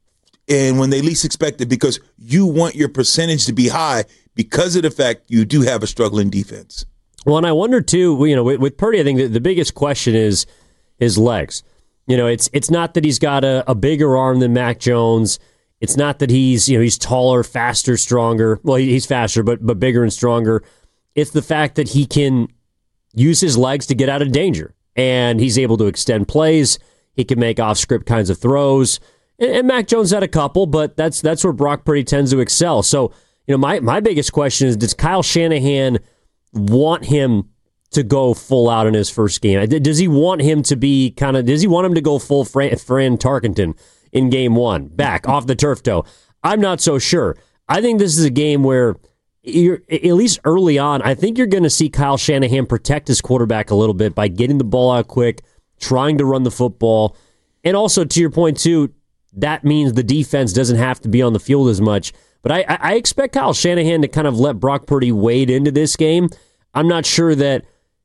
and when they least expect it, because you want your percentage to be high because of the fact you do have a struggling defense. Well, and I wonder, too, you know, with, with Purdy, I think the, the biggest question is his legs. You know, it's it's not that he's got a, a bigger arm than Mac Jones. It's not that he's, you know, he's taller, faster, stronger. Well, he, he's faster, but but bigger and stronger. It's the fact that he can use his legs to get out of danger, and he's able to extend plays. He can make off-script kinds of throws. And, and Mac Jones had a couple, but that's that's where Brock Purdy tends to excel. So, you know, my, my biggest question is, does Kyle Shanahan want him to go full out in his first game? Does he want him to be kind of, does he want him to go full Fran, Fran Tarkenton in game one, back off the turf toe? I'm not so sure. I think this is a game where, you're, at least early on, I think you're going to see Kyle Shanahan protect his quarterback a little bit by getting the ball out quick, trying to run the football. And also, to your point, too, that means the defense doesn't have to be on the field as much. But I, I expect Kyle Shanahan to kind of let Brock Purdy wade into this game. I'm not sure that,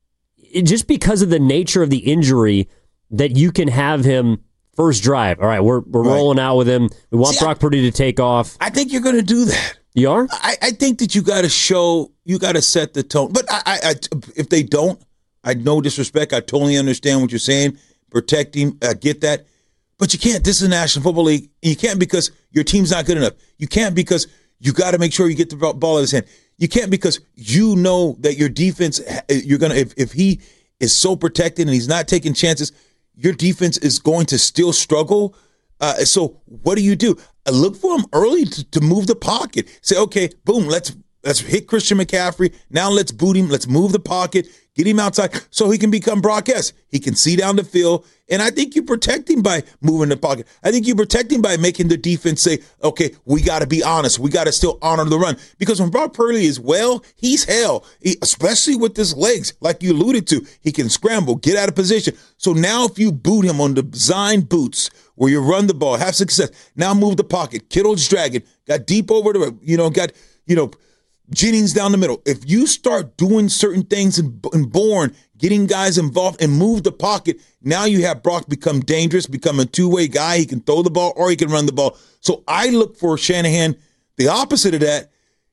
just because of the nature of the injury, that you can have him first drive. All right, we're we're right. rolling out with him. We want See, Brock I, Purdy to take off. I think you're going to do that. You are? I, I think that you got to show, you got to set the tone. But I, I, I, if they don't, I no disrespect. I totally understand what you're saying. Protect him. I get that. But you can't. This is the National Football League. You can't because your team's not good enough. You can't because you got to make sure you get the ball in his hand. You can't because you know that your defense, you're going to, if, if he is so protected and he's not taking chances, your defense is going to still struggle. Uh, so what do you do? I look for him early to, to move the pocket. Say, okay, boom, let's let's hit Christian McCaffrey. Now let's boot him. Let's move the pocket. Get him outside so he can become Brock S. He can see down the field. And I think you protect him by moving the pocket. I think you protect him by making the defense say, okay, we got to be honest. We got to still honor the run. Because when Brock Purdy is well, he's hell, he, especially with his legs, like you alluded to. He can scramble, get out of position. So now if you boot him on the design boots where you run the ball, have success, now move the pocket. Kittle's dragging, got deep over the, you know, got, you know, Jennings down the middle. If you start doing certain things in, in Bourne, getting guys involved and move the pocket, now you have Brock become dangerous, become a two-way guy. He can throw the ball or he can run the ball. So I look for Shanahan, the opposite of that.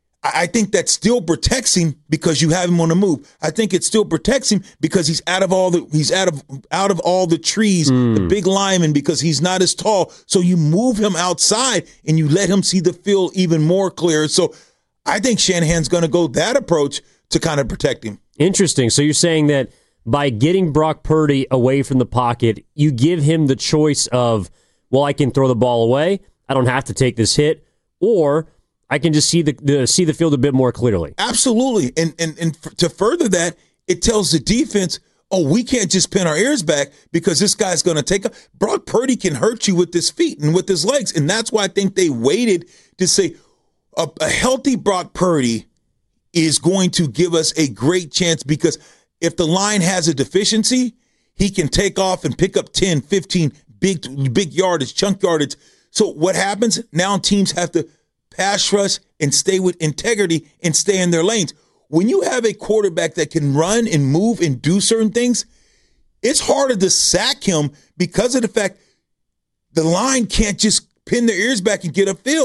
I think that still protects him because you have him on the move. I think it still protects him because he's out of all the he's out of out of all the trees, mm. the big lineman, because he's not as tall. So you move him outside and you let him see the field even more clear. So I think Shanahan's going to go that approach to kind of protect him. Interesting. So you're saying that by getting Brock Purdy away from the pocket, you give him the choice of, well, I can throw the ball away. I don't have to take this hit, or I can just see the, the see the field a bit more clearly. Absolutely. And, and, and f- to further that, it tells the defense, oh, we can't just pin our ears back because this guy's going to take a Brock Purdy can hurt you with his feet and with his legs. And that's why I think they waited to say, A, a healthy Brock Purdy is going to give us a great chance, because if the line has a deficiency, he can take off and pick up ten, fifteen big, big yardage, chunk yardage. So what happens? Now teams have to pass rush and stay with integrity and stay in their lanes. When you have a quarterback that can run and move and do certain things, it's harder to sack him because of the fact the line can't just pin their ears back and get upfield.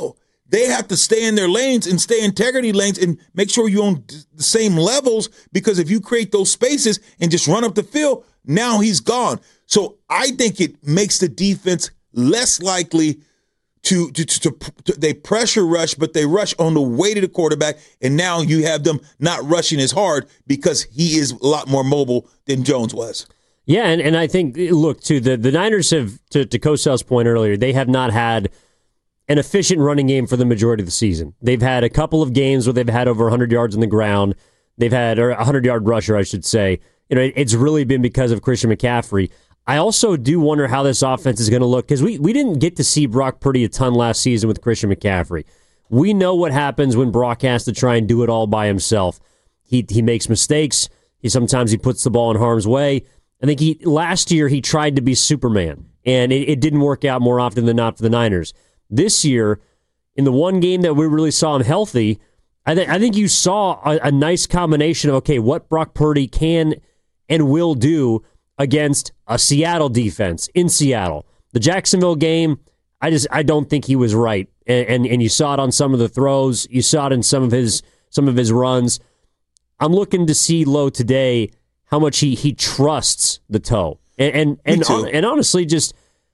They have to stay in their lanes and stay integrity lanes and make sure you're on the same levels, because if you create those spaces and just run up the field, now he's gone. So I think it makes the defense less likely to, to, to, to they pressure rush, but they rush on the way to the quarterback, and now you have them not rushing as hard because he is a lot more mobile than Jones was. Yeah, and, and I think, look, too, the, the Niners have, to, to Cosell's point earlier, they have not had an efficient running game for the majority of the season. They've had a couple of games where they've had over one hundred yards on the ground. They've had, or a one hundred-yard rusher, I should say. You know, it, it's really been because of Christian McCaffrey. I also do wonder how this offense is going to look, because we, we didn't get to see Brock Purdy a ton last season with Christian McCaffrey. We know what happens when Brock has to try and do it all by himself. He he makes mistakes. He sometimes he puts the ball in harm's way. I think he last year he tried to be Superman, and it, it didn't work out more often than not for the Niners. This year, in the one game that we really saw him healthy, I, th- I think you saw a, a nice combination of, okay, what Brock Purdy can and will do against a Seattle defense in Seattle. The Jacksonville game, I just I don't think he was right, and, and and you saw it on some of the throws. You saw it in some of his some of his runs. I'm looking to see Lowe today how much he he trusts the toe, and and and, on, and honestly, just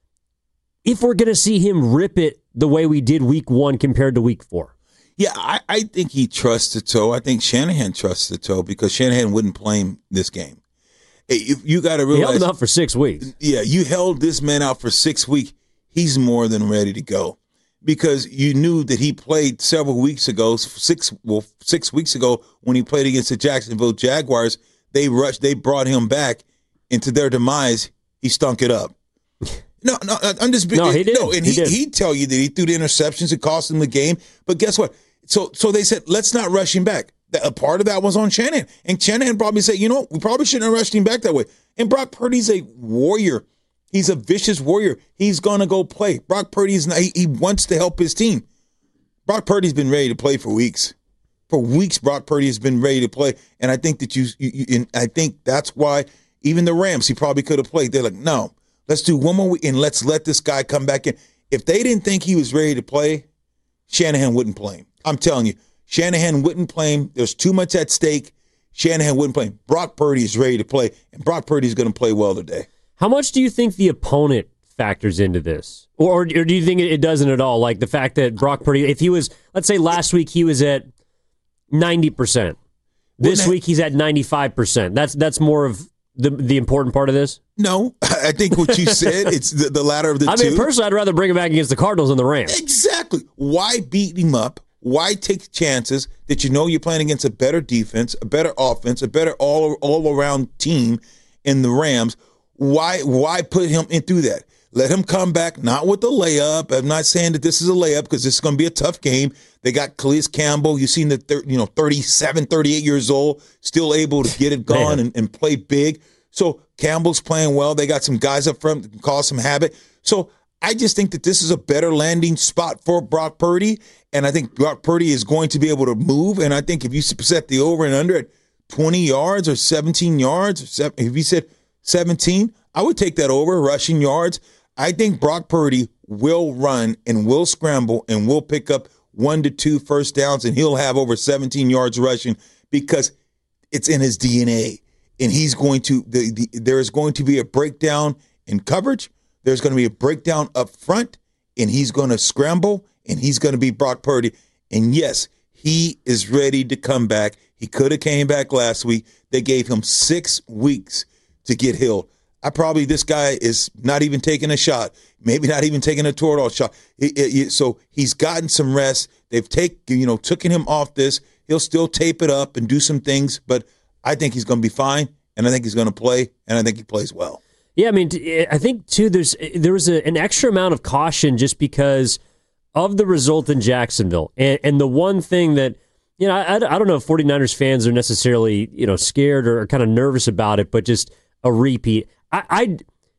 if we're going to see him rip it the way we did week one compared to week four. Yeah, I, I think he trusts the toe. I think Shanahan trusts the toe, because Shanahan wouldn't play him this game. You, you got to realize, he held him out for six weeks. Yeah, you held this man out for six weeks. He's more than ready to go, because you knew that he played several weeks ago, six well six weeks ago when he played against the Jacksonville Jaguars. They rushed, they brought him back into their demise. He stunk it up. No, no, I'm just no, he did. No, and he, he, did. he'd tell you that he threw the interceptions. It cost him the game. But guess what? So, so they said, let's not rush him back. A part of that was on Shanahan. And Shanahan probably said, you know, we probably shouldn't have rushed him back that way. And Brock Purdy's a warrior. He's a vicious warrior. He's going to go play. Brock Purdy's not, he, he wants to help his team. Brock Purdy's been ready to play for weeks. For weeks, Brock Purdy has been ready to play. And I think that you, you, you and I think that's why even the Rams, he probably could have played. They're like, no, let's do one more week and let's let this guy come back in. If they didn't think he was ready to play, Shanahan wouldn't play him. I'm telling you. Shanahan wouldn't play him. There's too much at stake. Shanahan wouldn't play him. Brock Purdy is ready to play, and Brock Purdy is going to play well today. How much do you think the opponent factors into this? Or, or do you think it doesn't at all? Like the fact that Brock Purdy, if he was, let's say last week he was at ninety percent. This Wouldn't week he's at ninety-five percent. That's that's more of the the important part of this? No. I think what you said, it's the, the latter of the I two. I mean, personally, I'd rather bring him back against the Cardinals than the Rams. Exactly. Why beat him up? Why take chances that you know you're playing against a better defense, a better offense, a better all all around team in the Rams? Why why put him in through that? Let him come back, not with a layup. I'm not saying that this is a layup, because this is going to be a tough game. They got Calais Campbell. You've seen the thir- you know thirty-seven, thirty-eight years old, still able to get it going and, and play big. So Campbell's playing well. They got some guys up front that can cause some havoc. So I just think that this is a better landing spot for Brock Purdy. And I think Brock Purdy is going to be able to move. And I think if you set the over and under at twenty yards or seventeen yards, or seven, if you said seventeen, I would take that over, rushing yards. I think Brock Purdy will run and will scramble and will pick up one to two first downs, and he'll have over seventeen yards rushing, because it's in his D N A. And he's going to, the, the, there is going to be a breakdown in coverage. There's going to be a breakdown up front, and he's going to scramble, and he's going to be Brock Purdy. And yes, he is ready to come back. He could have came back last week. They gave him six weeks to get healed. I probably, this guy is not even taking a shot, maybe not even taking a Toradol shot. It, it, it, so he's gotten some rest. They've take, you know, taken him off this. He'll still tape it up and do some things, but I think he's going to be fine, and I think he's going to play, and I think he plays well. Yeah, I mean, I think, too, there's there was a, an extra amount of caution just because of the result in Jacksonville. And, and the one thing that, you know, I, I don't know if 49ers fans are necessarily, you know, scared or kind of nervous about it, but just a repeat. I, I,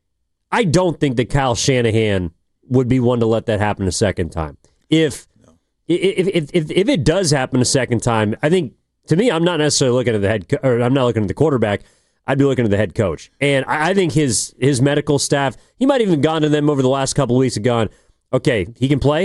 I don't think that Kyle Shanahan would be one to let that happen a second time. If, no. if, if, if, if it does happen a second time, I think, to me, I'm not necessarily looking at the head, or I'm not looking at the quarterback. I'd be looking at the head coach. And I think his his medical staff, he might have even gone to them over the last couple of weeks and gone, okay, he can play.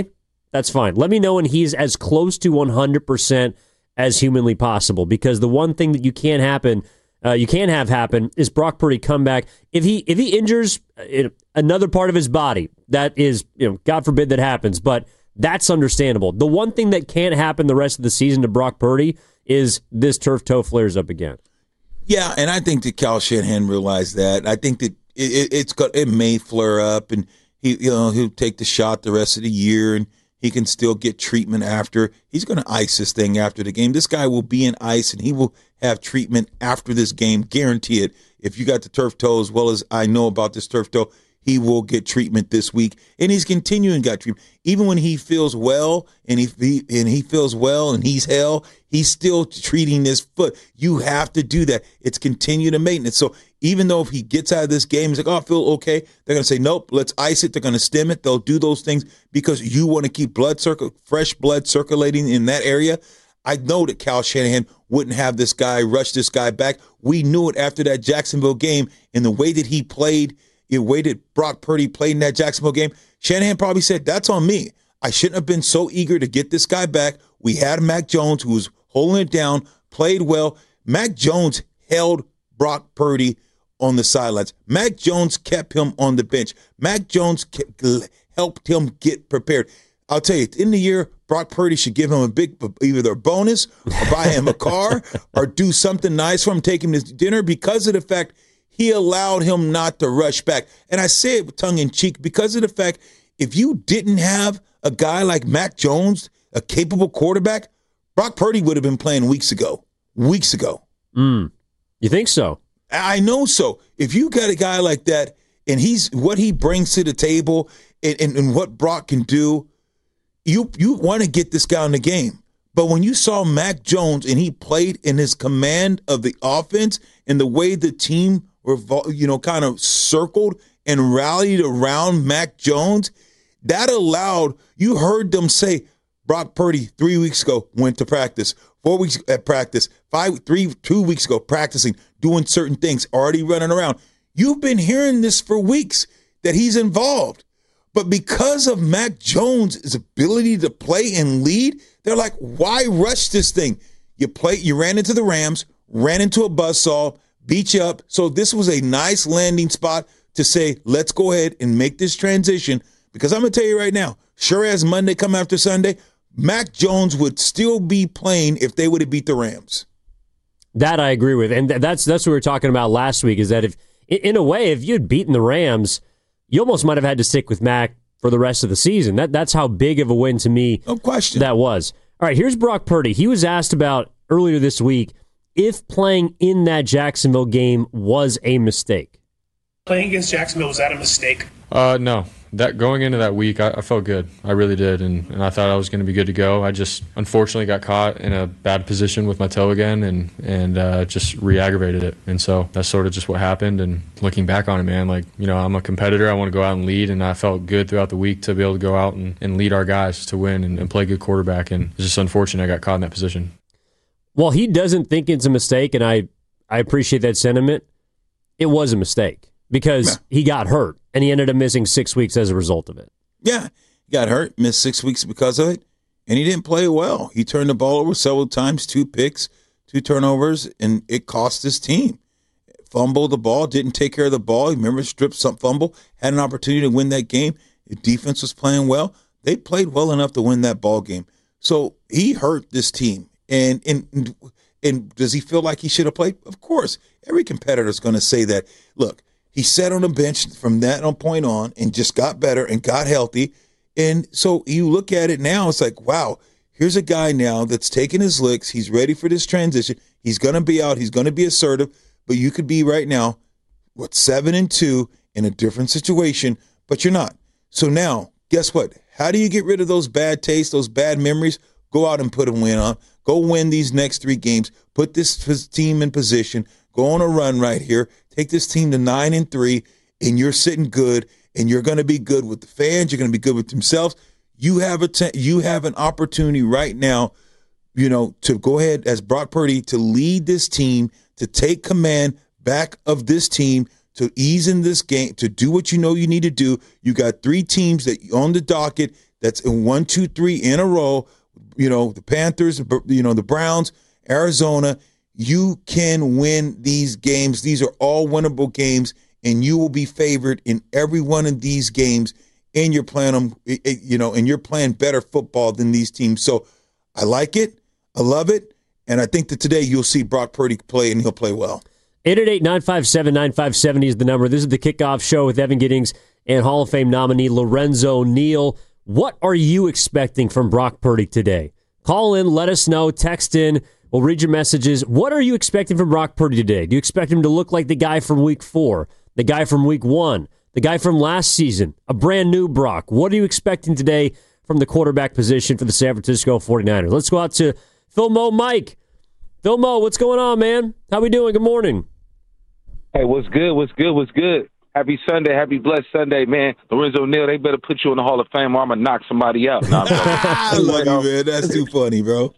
That's fine. Let me know when he's as close to one hundred percent as humanly possible, because the one thing that you can't happen, uh, you can't have happen is Brock Purdy come back. If he if he injures another part of his body, that is, you know, God forbid that happens, but that's understandable. The one thing that can't happen the rest of the season to Brock Purdy is this turf toe flares up again. Yeah, and I think that Kyle Shanahan realized that. I think that it, it, it's got it may flare up, and he you know he'll take the shot the rest of the year, and he can still get treatment after. He's going to ice this thing after the game. This guy will be in ice, and he will have treatment after this game. Guarantee it. If you got the turf toe as well as I know about this turf toe, he will get treatment this week, and he's continuing to get treatment. Even when he feels well, and he, he and he feels well, and he's hell, he's still treating his foot. You have to do that. It's continued maintenance. So even though if he gets out of this game, he's like, oh, I feel okay, they're going to say, nope, let's ice it. They're going to stem it. They'll do those things because you want to keep blood circle, fresh blood circulating in that area. I know that Kyle Shanahan wouldn't have this guy rush this guy back. We knew it after that Jacksonville game, and the way that he played, the way that Brock Purdy played in that Jacksonville game, Shanahan probably said, that's on me. I shouldn't have been so eager to get this guy back. We had Mac Jones, who was holding it down, played well. Mac Jones held Brock Purdy on the sidelines. Mac Jones kept him on the bench. Mac Jones kept, helped him get prepared. I'll tell you, at the end of the year, Brock Purdy should give him a big, either a bonus or buy him a car or do something nice for him, take him to dinner, because of the fact he allowed him not to rush back. And I say it with tongue in cheek because of the fact if you didn't have a guy like Mac Jones, a capable quarterback, Brock Purdy would have been playing weeks ago. Weeks ago. Mm. You think so? I know so. If you got a guy like that, and he's what he brings to the table, and, and, and what Brock can do, you you want to get this guy in the game. But when you saw Mac Jones and he played in his command of the offense and the way the team were, you know, kind of circled and rallied around Mac Jones, that allowed, you heard them say, Brock Purdy three weeks ago went to practice, four weeks at practice, five, three, two weeks ago practicing, doing certain things, already running around. You've been hearing this for weeks that he's involved. But because of Mac Jones' ability to play and lead, they're like, why rush this thing? You play, you ran into the Rams, ran into a buzzsaw, beat you up. So this was a nice landing spot to say, let's go ahead and make this transition. Because I'm going to tell you right now, sure as Monday come after Sunday, Mac Jones would still be playing if they would have beat the Rams. That I agree with. And that's that's what we were talking about last week, is that if, in a way, if you'd beaten the Rams, you almost might have had to stick with Mac for the rest of the season. That That's how big of a win to me no question. that was. All right, here's Brock Purdy. He was asked about earlier this week if playing in that Jacksonville game was a mistake. Playing against Jacksonville, was that a mistake? Uh, no. That going into that week, I, I felt good. I really did, and, and I thought I was going to be good to go. I just unfortunately got caught in a bad position with my toe again, and and uh, just re-aggravated it. And so that's sort of just what happened. And looking back on it, man, like, you know, I'm a competitor. I want to go out and lead, and I felt good throughout the week to be able to go out and, and lead our guys to win and, and play good quarterback. And it's just unfortunate I got caught in that position. Well, he doesn't think it's a mistake, and I, I appreciate that sentiment. It was a mistake because yeah. he got hurt. And he ended up missing six weeks as a result of it. Yeah, he got hurt, missed six weeks because of it, and he didn't play well. He turned the ball over several times, two picks, two turnovers, and it cost his team. Fumbled the ball, didn't take care of the ball. Remember, stripped some fumble, had an opportunity to win that game. The defense was playing well. They played well enough to win that ball game. So he hurt this team. And and and does he feel like he should have played? Of course. Every competitor is going to say that. Look, he sat on the bench from that point on and just got better and got healthy. And so you look at it now, it's like, wow, here's a guy now that's taking his licks. He's ready for this transition. He's going to be out. He's going to be assertive. But you could be right now, what, seven and two in a different situation, but you're not. So now, guess what? How do you get rid of those bad tastes, those bad memories? Go out and put a win on. Go win these next three games. Put this team in position. Go on a run right here. Take this team to nine and three, and you're sitting good, and you're going to be good with the fans. You're going to be good with themselves. You have a t- you have an opportunity right now, you know, to go ahead as Brock Purdy to lead this team, to take command back of this team, to ease in this game, to do what you know you need to do. You got three teams that on the docket. that's in one, two, three in a row, you know, the Panthers, you know, the Browns, Arizona, you can win these games. These are all winnable games, and you will be favored in every one of these games, and you're playing them, you know, and you're playing better football than these teams. So I like it. I love it. And I think that today you'll see Brock Purdy play, and he'll play well. eight eight eight, nine five seven, nine five seven zero is the number. This is the Kickoff Show with Evan Giddings and Hall of Fame nominee Lorenzo Neal. What are you expecting from Brock Purdy today? Call in, let us know, text in. We'll read your messages. What are you expecting from Brock Purdy today? Do you expect him to look like the guy from week four, the guy from week one, the guy from last season, a brand new Brock? What are you expecting today from the quarterback position for the San Francisco forty-niners? Let's go out to Phil Mo Mike. Phil Mo, what's going on, man? How we doing? Good morning. Hey, what's good? What's good? What's good? Happy Sunday. Happy blessed Sunday, man. Lorenzo Neal, they better put you in the Hall of Fame or I'm going to knock somebody out. No, I love you, man. That's too funny, bro.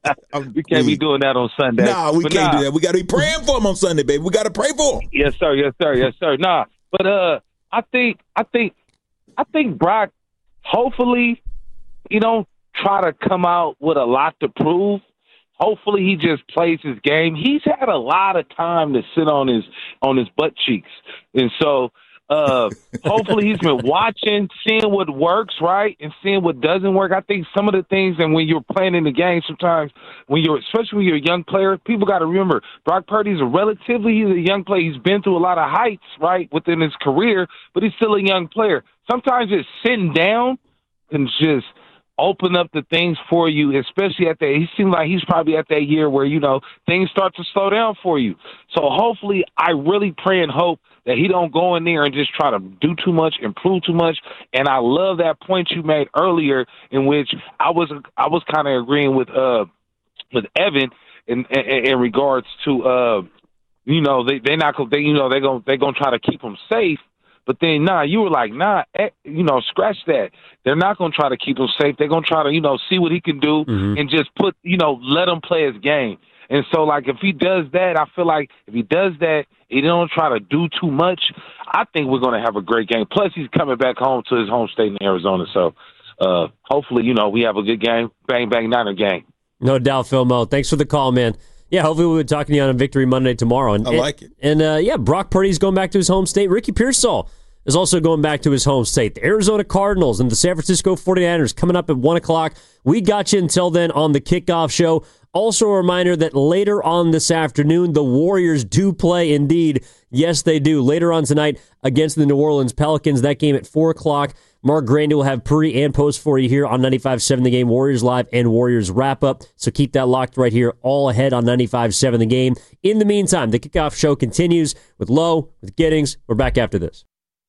We can't be doing that on Sunday. Nah, we but can't nah. do that. We got to be praying for him on Sunday, baby. We got to pray for him. Yes, sir. Yes, sir. Yes, sir. Nah, but uh, I think, I think, I think Brock, hopefully, he don't try to come out with a lot to prove. Hopefully he just plays his game. He's had a lot of time to sit on his on his butt cheeks. And so uh, hopefully he's been watching, seeing what works, right, and seeing what doesn't work. I think some of the things, and when you're playing in the game sometimes, when you're especially when you're a young player, people got to remember, Brock Purdy's a relatively, he's a young player. He's been through a lot of heights, right, within his career, but he's still a young player. Sometimes just sitting down can just – open up the things for you, especially at that. He seems like he's probably at that year where, you know, things start to slow down for you. So hopefully, I really pray and hope that he don't go in there and just try to do too much, improve too much. And I love that point you made earlier, in which I was I was kind of agreeing with uh with Evan in in, in regards to uh you know they they not they you know they gonna they gonna try to keep him safe. But then, nah, you were like, nah, eh, you know, scratch that. They're not going to try to keep him safe. They're going to try to, you know, see what he can do mm-hmm. and just put, you know, let him play his game. And so, like, if he does that, I feel like if he does that, he don't try to do too much, I think we're going to have a great game. Plus, he's coming back home to his home state in Arizona. So, uh, hopefully, you know, we have a good game. Bang, bang, Niner game. No doubt, Phil Mo. Thanks for the call, man. Yeah, hopefully we'll be talking to you on Victory Monday tomorrow. And, I like it. And, uh, yeah, Brock Purdy's going back to his home state. Ricky Pearsall is also going back to his home state. The Arizona Cardinals and the San Francisco forty-niners coming up at one o'clock. We got you until then on the Kickoff Show. Also a reminder that later on this afternoon, the Warriors do play indeed. Yes, they do. Later on tonight against the New Orleans Pelicans. That game at four o'clock. Mark Grandy will have pre and post for you here on ninety-five point seven The Game, Warriors Live and Warriors Wrap-Up. So keep that locked right here, all ahead on ninety-five point seven The Game. In the meantime, the Kickoff Show continues with Lowe, with Giddings. We're back after this.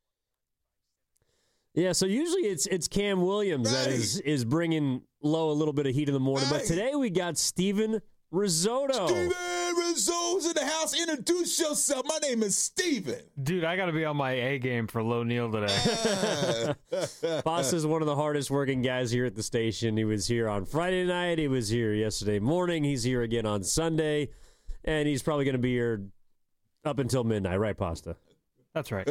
Yeah, so usually it's it's Cam Williams right. that is is bringing Lowe a little bit of heat in the morning, right. but today we got Steven Risotto. Steven Risotto's in the house. Introduce yourself. My name is Steven. Dude, I got to be on my A game for Lowe Neal today. Boss is one of the hardest working guys here at the station. He was here on Friday night. He was here yesterday morning. He's here again on Sunday, and he's probably going to be here up until midnight, right, Pasta? That's right.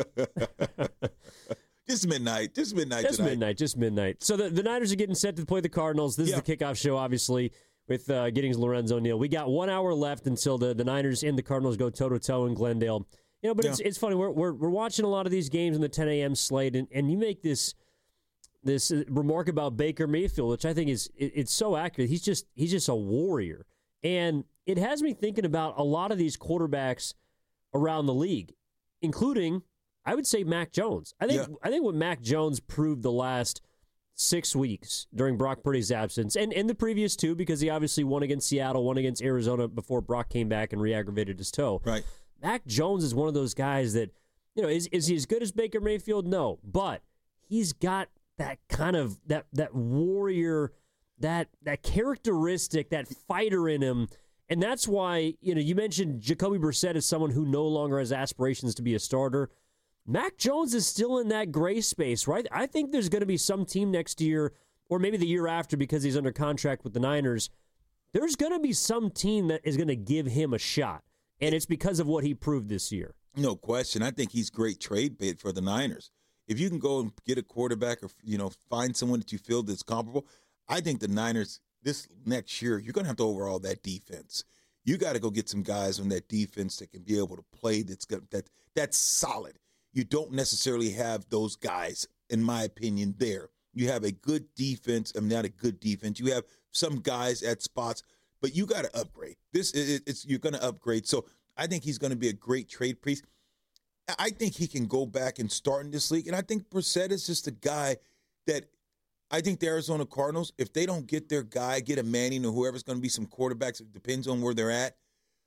Just midnight. Just midnight Just tonight. midnight. Just midnight. So the, the Niners are getting set to play the Cardinals. This yeah. is the Kickoff Show, obviously, with uh, Giddings Lorenzo Neal. We got one hour left until the, the Niners and the Cardinals go toe-to-toe in Glendale. You know, but yeah. it's it's funny. We're, we're we're watching a lot of these games in the ten a.m. slate, and, and you make this this remark about Baker Mayfield, which I think is it, it's so accurate. He's just he's just a warrior. And it has me thinking about a lot of these quarterbacks around the league, including – I would say Mac Jones. I think yeah. I think what Mac Jones proved the last six weeks during Brock Purdy's absence, and, and the previous two, because he obviously won against Seattle, won against Arizona before Brock came back and re-aggravated his toe. Right. Mac Jones is one of those guys that, you know, is is he as good as Baker Mayfield? No, but he's got that kind of that that warrior, that that characteristic, that fighter in him. And that's why, you know, you mentioned Jacoby Brissett as someone who no longer has aspirations to be a starter. Mac Jones is still in that gray space, right? I think there's going to be some team next year, or maybe the year after because he's under contract with the Niners. There's going to be some team that is going to give him a shot, and it's because of what he proved this year. No question. I think he's a great trade bait for the Niners. if you can go and get a quarterback or, you know, find someone that you feel that's comparable, I think the Niners this next year, you're going to have to overhaul that defense. You got to go get some guys on that defense that can be able to play that's good, that that's solid. You don't necessarily have those guys, in my opinion, there. You have a good defense. I mean, not a good defense. You have some guys at spots, but you got to upgrade. This is it's you're going to upgrade. So I think he's going to be a great trade piece. I think he can go back and start in this league. And I think Brissett is just a guy that I think the Arizona Cardinals, if they don't get their guy, get a Manning or whoever's going to be some quarterbacks, it depends on where they're at.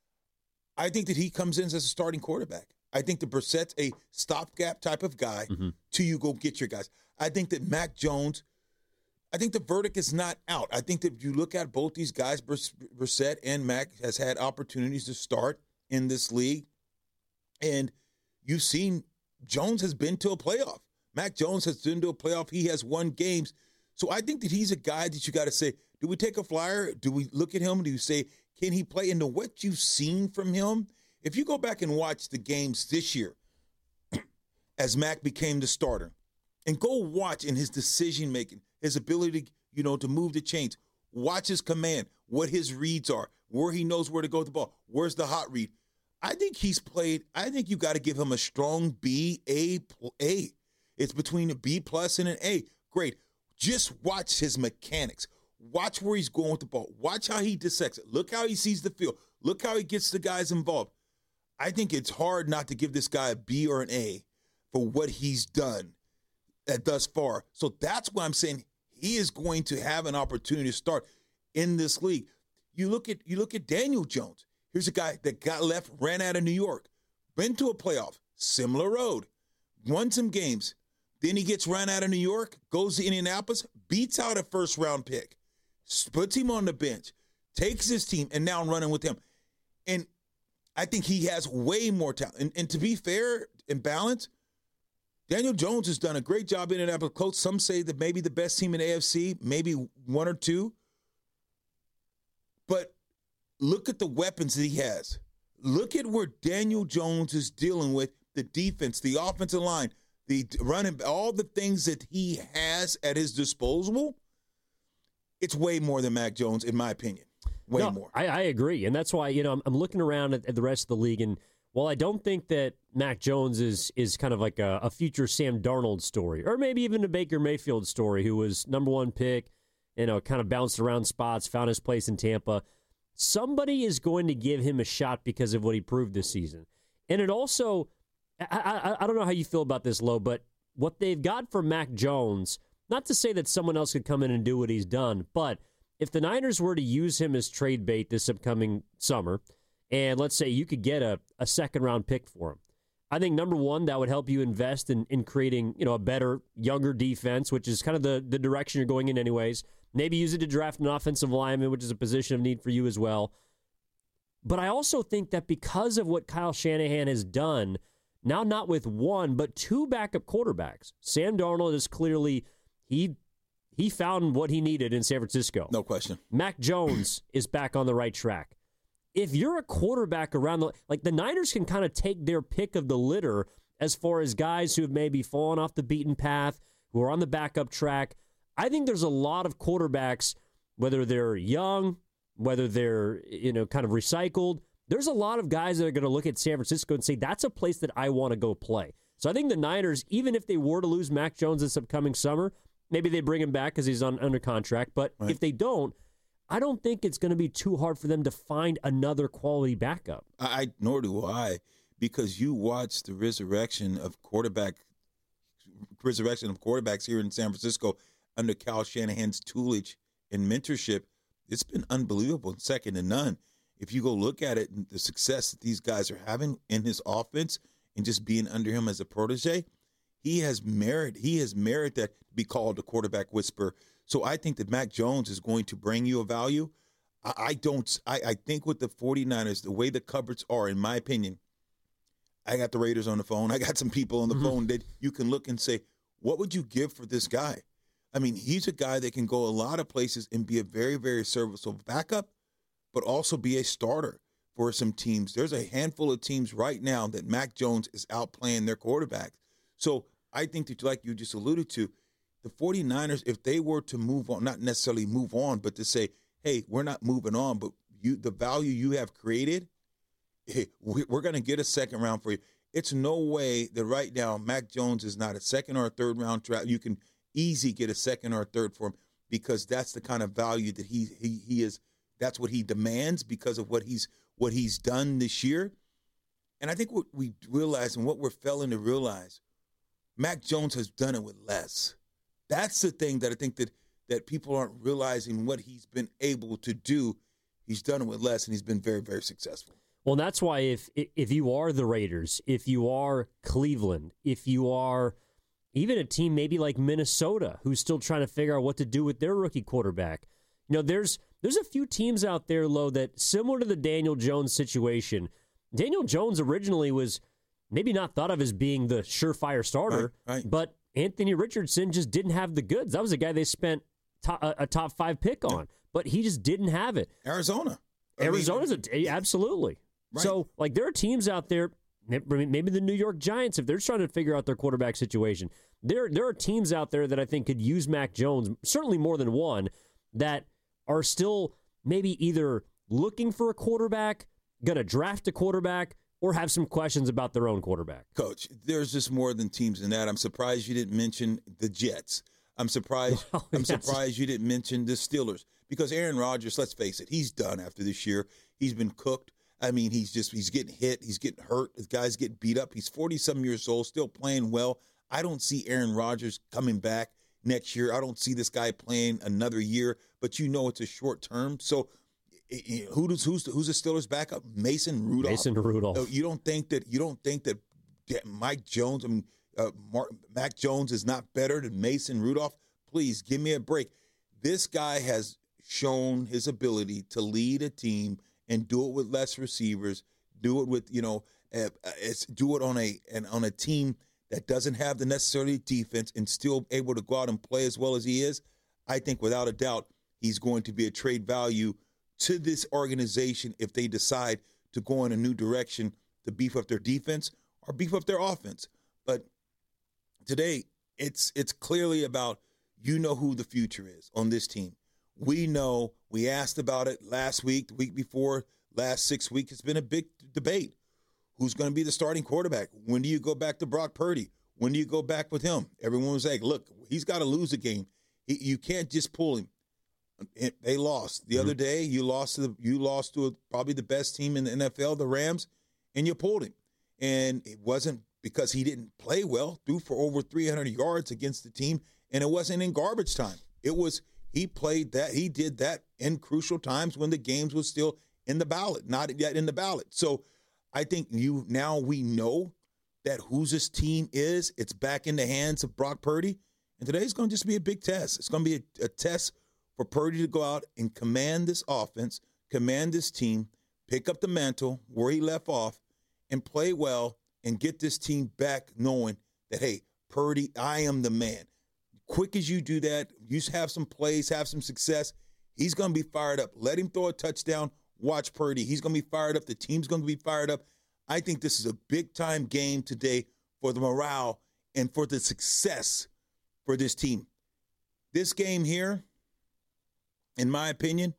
I think that he comes in as a starting quarterback. I think that Brissett's a stopgap type of guy mm-hmm. till you go get your guys. I think that Mac Jones, I think the verdict is not out. I think that if you look at both these guys, Brissett and Mac has had opportunities to start in this league. And you've seen Jones has been to a playoff. Mac Jones has been to a playoff. He has won games. So I think that he's a guy that you got to say, do we take a flyer? Do we look at him? Do you say, can he play? And to what you've seen from him, if you go back and watch the games this year as Mac became the starter, and go watch in his decision-making, his ability to, you know, to move the chains, watch his command, what his reads are, where he knows where to go with the ball, where's the hot read. I think he's played, I think you got to give him a strong B, A, A. It's between a B plus and an A. Great. Just watch his mechanics. Watch where he's going with the ball. Watch how he dissects it. Look how he sees the field. Look how he gets the guys involved. I think it's hard not to give this guy a B or an A for what he's done thus far. So that's why I'm saying he is going to have an opportunity to start in this league. You look at you look at Daniel Jones. Here's a guy that got left, ran out of New York, been to a playoff, similar road, won some games. Then he gets run out of New York, goes to Indianapolis, beats out a first-round pick, puts him on the bench, takes his team, and now I'm running with him. And I think he has way more talent. And, and to be fair and balanced, Daniel Jones has done a great job in Indianapolis. Coach, some say that maybe the best team in the A F C, maybe one or two. But look at the weapons that he has. Look at where Daniel Jones is dealing with the defense, the offensive line, the running, all the things that he has at his disposal. It's way more than Mac Jones, in my opinion. Way no, more. I, I agree. And that's why, you know, I'm, I'm looking around at, at the rest of the league. And while I don't think that Mac Jones is is kind of like a, a future Sam Darnold story, or maybe even a Baker Mayfield story, who was number one pick, you know, kind of bounced around spots, found his place in Tampa, somebody is going to give him a shot because of what he proved this season. And it also, I, I, I don't know how you feel about this, Lo, but what they've got for Mac Jones, not to say that someone else could come in and do what he's done, but if the Niners were to use him as trade bait this upcoming summer, and let's say you could get a, a second-round pick for him, I think, number one, that would help you invest in, in creating, you know, a better, younger defense, which is kind of the, the direction you're going in anyways. Maybe use it to draft an offensive lineman, which is a position of need for you as well. But I also think that because of what Kyle Shanahan has done, now not with one, but two backup quarterbacks, Sam Darnold is clearly, he he found what he needed in San Francisco. No question. Mac Jones is back on the right track. If you're a quarterback around the, like the Niners can kind of take their pick of the litter as far as guys who have maybe fallen off the beaten path, who are on the backup track. I think there's a lot of quarterbacks, whether they're young, whether they're, you know, kind of recycled. There's a lot of guys that are going to look at San Francisco and say, that's a place that I want to go play. So I think the Niners, even if they were to lose Mac Jones this upcoming summer, maybe they bring him back because he's on under contract. But right. if they don't, I don't think it's going to be too hard for them to find another quality backup. I nor do I, because you watch the resurrection of quarterback, resurrection of quarterbacks here in San Francisco under Kyle Shanahan's tutelage and mentorship. It's been unbelievable, second to none. If you go look at it, the success that these guys are having in his offense and just being under him as a protege, he has merit. He has merit that to be called the quarterback whisperer. So I think that Mac Jones is going to bring you a value. I, I don't. I, I think with the 49ers, the way the cupboards are, in my opinion, I got the Raiders on the phone. I got some people on the mm-hmm. phone that you can look and say, what would you give for this guy? I mean, he's a guy that can go a lot of places and be a very, very serviceable backup, but also be a starter for some teams. There's a handful of teams right now that Mac Jones is outplaying their quarterbacks. So I think that, like you just alluded to, the 49ers, if they were to move on, not necessarily move on, but to say, hey, we're not moving on, but you, the value you have created, hey, we're going to get a second round for you. It's no way that right now Mac Jones is not a second or a third round draft. You can easily get a second or a third for him because that's the kind of value that he he he is. That's what he demands because of what he's what he's done this year. And I think what we realize and what we're failing to realize, Mac Jones has done it with less. That's the thing that I think that that people aren't realizing what he's been able to do. He's done it with less, and he's been very, very successful. Well, that's why if if you are the Raiders, if you are Cleveland, if you are even a team maybe like Minnesota, who's still trying to figure out what to do with their rookie quarterback, you know, there's there's a few teams out there, Lo, that similar to the Daniel Jones situation. Daniel Jones originally was maybe not thought of as being the surefire starter, right, right. but Anthony Richardson just didn't have the goods. That was a guy they spent top, a, a top five pick on, yeah. but he just didn't have it. Arizona. I Arizona's mean, a, absolutely. Right. So, like, there are teams out there, maybe the New York Giants, if they're trying to figure out their quarterback situation, there there are teams out there that I think could use Mac Jones, certainly more than one, that are still maybe either looking for a quarterback, going to draft a quarterback, or have some questions about their own quarterback. Coach, there's just more than teams than that. I'm surprised you didn't mention the Jets. I'm surprised well, I'm yes. surprised you didn't mention the Steelers because Aaron Rodgers, let's face it, he's done after this year. He's been cooked. I mean, he's just he's getting hit, he's getting hurt. The guy's getting beat up. He's forty-some years old, still playing well. I don't see Aaron Rodgers coming back next year. I don't see this guy playing another year, but you know it's a short term. So who does who's the, who's the Steelers backup? Mason Rudolph. Mason Rudolph. You don't think that you don't think that Mike Jones, I mean uh, Mark, Mac Jones is not better than Mason Rudolph? Please give me a break. This guy has shown his ability to lead a team and do it with less receivers, do it with, you know, uh, it's, do it on a and on a team that doesn't have the necessary defense and still able to go out and play as well as he is. I think without a doubt he's going to be a trade value to this organization if they decide to go in a new direction to beef up their defense or beef up their offense. But today it's it's clearly about you know who the future is on this team. We know, we asked about it last week, the week before, last six weeks. It's been a big debate. Who's going to be the starting quarterback? When do you go back to Brock Purdy? When do you go back with him? Everyone was like, look, he's got to lose a game. He, you can't just pull him. They lost. The mm-hmm. other day, you lost to the, you lost to a, probably the best team in the N F L, the Rams, and you pulled him. And it wasn't because he didn't play well, threw for over three hundred yards against the team, and it wasn't in garbage time. It was He played that. He did that in crucial times when the games was still in the ballot, not yet in the ballot. So I think you now we know that whose this team is. It's back in the hands of Brock Purdy. And today's going to just be a big test. It's going to be a, a test for Purdy to go out and command this offense, command this team, pick up the mantle where he left off, and play well and get this team back knowing that, hey, Purdy, I am the man. Quick as you do that, you have some plays, have some success, he's going to be fired up. Let him throw a touchdown. Watch Purdy. He's going to be fired up. The team's going to be fired up. I think this is a big-time game today for the morale and for the success for this team. This game here, in my opinion,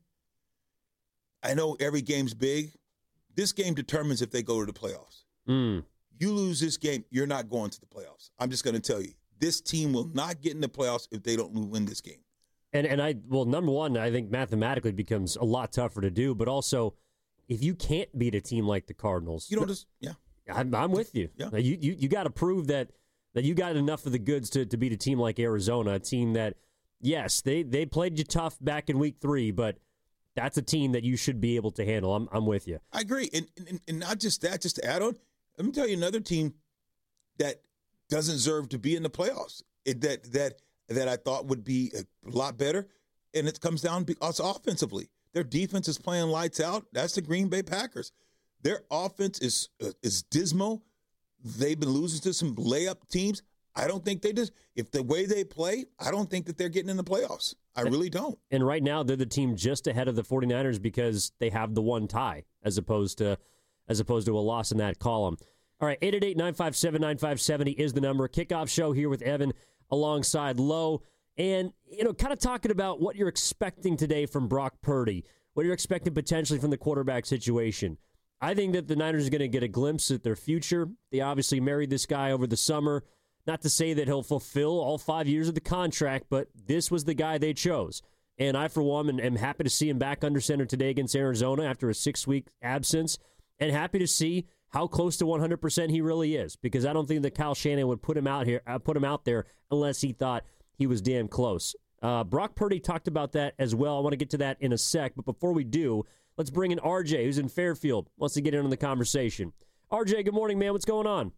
I know every game's big. This game determines if they go to the playoffs. Mm. You lose this game, you're not going to the playoffs. I'm just going to tell you. This team will not get in the playoffs if they don't win this game. And and I well, number one, I think mathematically becomes a lot tougher to do. But also, if you can't beat a team like the Cardinals, you don't just yeah. I'm, I'm with you. Yeah. You you you got to prove that that you got enough of the goods to, to beat a team like Arizona, a team that yes, they they played you tough back in week three, but that's a team that you should be able to handle. I'm I'm with you. I agree, and and, and not just that. Just to add on, let me tell you another team that doesn't deserve to be in the playoffs. It, that that that I thought would be a lot better, and it comes down to us offensively. Their defense is playing lights out. That's the Green Bay Packers. Their offense is uh, is dismal. They've been losing to some layup teams. I don't think they just if the way they play, I don't think that they're getting in the playoffs. I really don't. And right now they're the team just ahead of the 49ers because they have the one tie as opposed to as opposed to a loss in that column. All right, eight eight eight, nine five seven, nine five seven zero is the number. Kickoff show here with Evan alongside Lowe. And, you know, kind of talking about what you're expecting today from Brock Purdy, what you're expecting potentially from the quarterback situation. I think that the Niners are going to get a glimpse at their future. They obviously married this guy over the summer. Not to say that he'll fulfill all five years of the contract, but this was the guy they chose. And I, for one, am happy to see him back under center today against Arizona after a six-week absence, and happy to see how close to one hundred percent he really is, because I don't think that Kyle Shanahan would put him out here, uh, put him out there unless he thought he was damn close. Uh, Brock Purdy talked about that as well. I want to get to that in a sec, but before we do, let's bring in R J, who's in Fairfield, wants to get in on the conversation. R J, good morning, man. What's going on?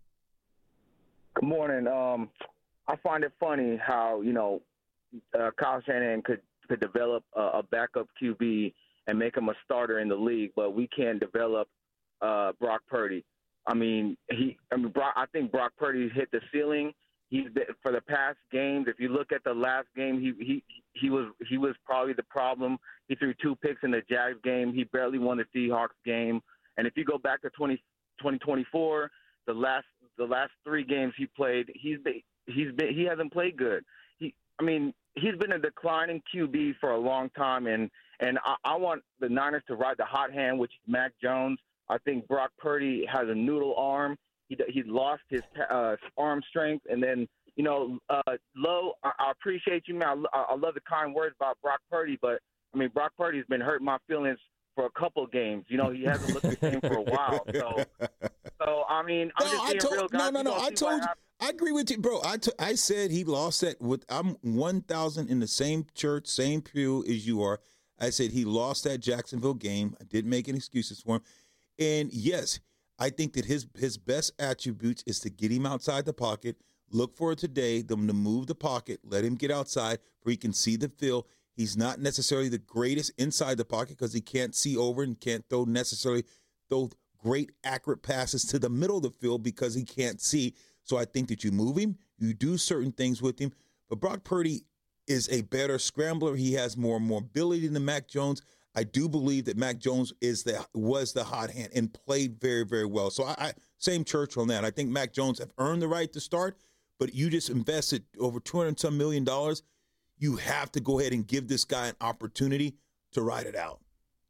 Good morning. Um, I find it funny how, you know, uh, Kyle Shanahan could, could develop a, a backup Q B and make him a starter in the league, but we can't develop uh, Brock Purdy. I mean, he. I mean, Brock, I think Brock Purdy hit the ceiling. He's been, for the past games. If you look at the last game, he he he was he was probably the problem. He threw two picks in the Jags game. He barely won the Seahawks game. And if you go back to twenty twenty-four, the last the last three games he played, he's been, he's been he hasn't played good. He, I mean, he's been a declining Q B for a long time, and and I, I want the Niners to ride the hot hand, which is Mac Jones. I think Brock Purdy has a noodle arm. He he lost his uh, arm strength, and then you know, uh, Lowe, I, I appreciate you, man. I, I love the kind words about Brock Purdy, but I mean, Brock Purdy's been hurting my feelings for a couple games. You know, he hasn't looked the same for a while. So, so I mean, I'm no, just being told, real, guys. No, no, no. I told you. I agree with you, bro. I, t- I said he lost that. With I'm one thousand in the same church, same pew as you are. I said he lost that Jacksonville game. I didn't make any excuses for him. And yes, I think that his his best attributes is to get him outside the pocket. Look for it today, them to move the pocket, let him get outside where he can see the field. He's not necessarily the greatest inside the pocket because he can't see over and can't throw necessarily throw great accurate passes to the middle of the field because he can't see. So I think that you move him, you do certain things with him. But Brock Purdy is a better scrambler. He has more mobility than Mac Jones. I do believe that Mac Jones is the was the hot hand and played very, very well. So I, I same church on that. I think Mac Jones have earned the right to start, but you just invested over two hundred some million dollars. You have to go ahead and give this guy an opportunity to ride it out.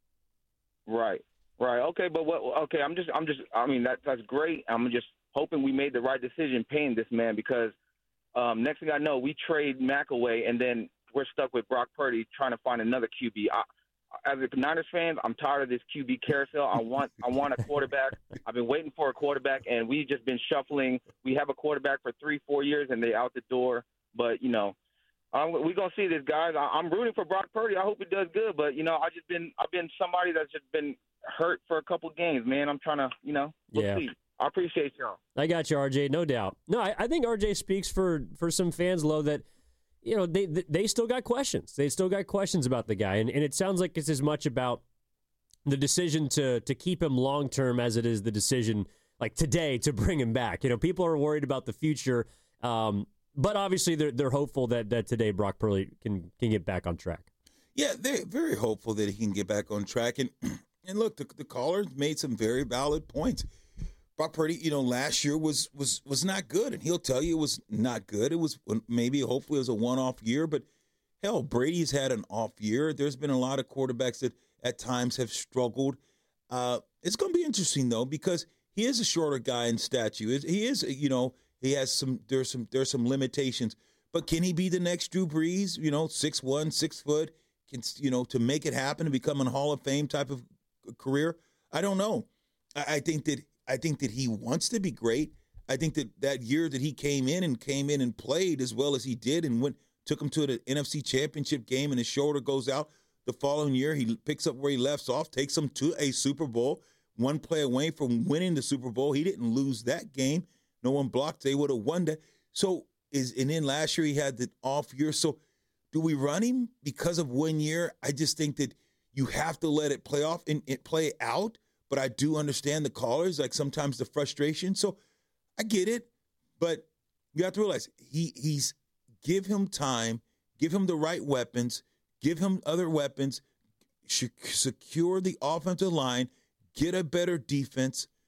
Right, right, okay, but what? Okay, I'm just, I'm just, I mean, that that's great. I'm just hoping we made the right decision paying this man because um, next thing I know, we trade Mac away, and then we're stuck with Brock Purdy trying to find another Q B. I, As a Niners fan, I'm tired of this Q B carousel. I want I want a quarterback. I've been waiting for a quarterback, and we've just been shuffling. We have a quarterback for three, four years, and they're out the door. But, you know, um, we're going to see this, guys. I, I'm rooting for Brock Purdy. I hope he does good. But, you know, I just been I've been somebody that's just been hurt for a couple games, man. I'm trying to, you know, we'll yeah. see. I appreciate y'all. I got you, R J, no doubt. No, I, I think R J speaks for, for some fans, Low, that – you know, they they still got questions. They still got questions about the guy. And, and it sounds like it's as much about the decision to to keep him long-term as it is the decision, like today, to bring him back. You know, people are worried about the future. Um, but obviously, they're they're hopeful that, that today Brock Purdy can, can get back on track. Yeah, they're very hopeful that he can get back on track. And, and look, the, the caller made some very valid points. Brock Purdy, you know, last year was was was not good, and he'll tell you it was not good. It was maybe, hopefully, it was a one-off year, but hell, Brady's had an off year. There's been a lot of quarterbacks that at times have struggled. Uh, it's going to be interesting though because he is a shorter guy in stature. He is, you know, he has some. There's some. There's some limitations, but can he be the next Drew Brees? You know, six one, six foot. Can you know to make it happen and become a Hall of Fame type of career? I don't know. I, I think that. I think that he wants to be great. I think that that year that he came in and came in and played as well as he did and went took him to the N F C Championship game and his shoulder goes out. The following year, he picks up where he left off, takes him to a Super Bowl, one play away from winning the Super Bowl. He didn't lose that game. No one blocked. They would have won that. So is and then last year he had the off year. So do we run him because of one year? I just think that you have to let it play off and it play out. But I do understand the callers, like sometimes the frustration. So I get it. But you have to realize he he's give him time, give him the right weapons, give him other weapons, secure the offensive line, get a better defense,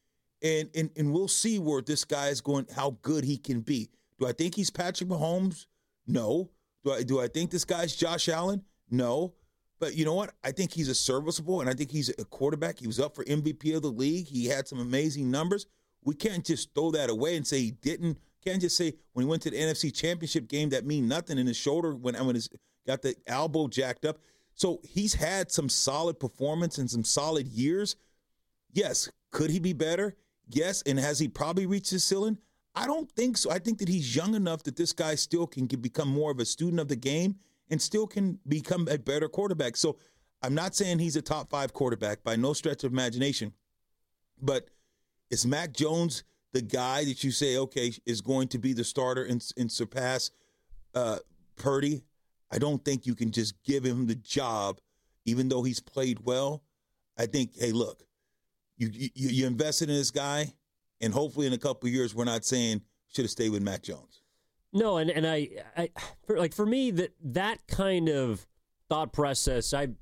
And, and and we'll see where this guy is going, how good he can be. Do I think he's Patrick Mahomes? No. Do I do I think this guy's Josh Allen? No. But you know what? I think he's a serviceable, and I think he's a quarterback. He was up for M V P of the league. He had some amazing numbers. We can't just throw that away and say he didn't. Can't just say when he went to the N F C Championship game that mean nothing in his shoulder when when he's got the elbow jacked up. So he's had some solid performance and some solid years. Yes. Could he be better? Yes. And has he probably reached his ceiling? I don't think so. I think that he's young enough that this guy still can become more of a student of the game and still can become a better quarterback. So I'm not saying he's a top five quarterback by no stretch of imagination, but is Mac Jones the guy that you say, okay, is going to be the starter and, and surpass uh, Purdy? I don't think you can just give him the job, even though he's played well. I think, hey, look, you you, you invested in this guy, and hopefully in a couple of years, we're not saying should have stayed with Mac Jones. No, and and I, I for, like for me that that kind of thought process, I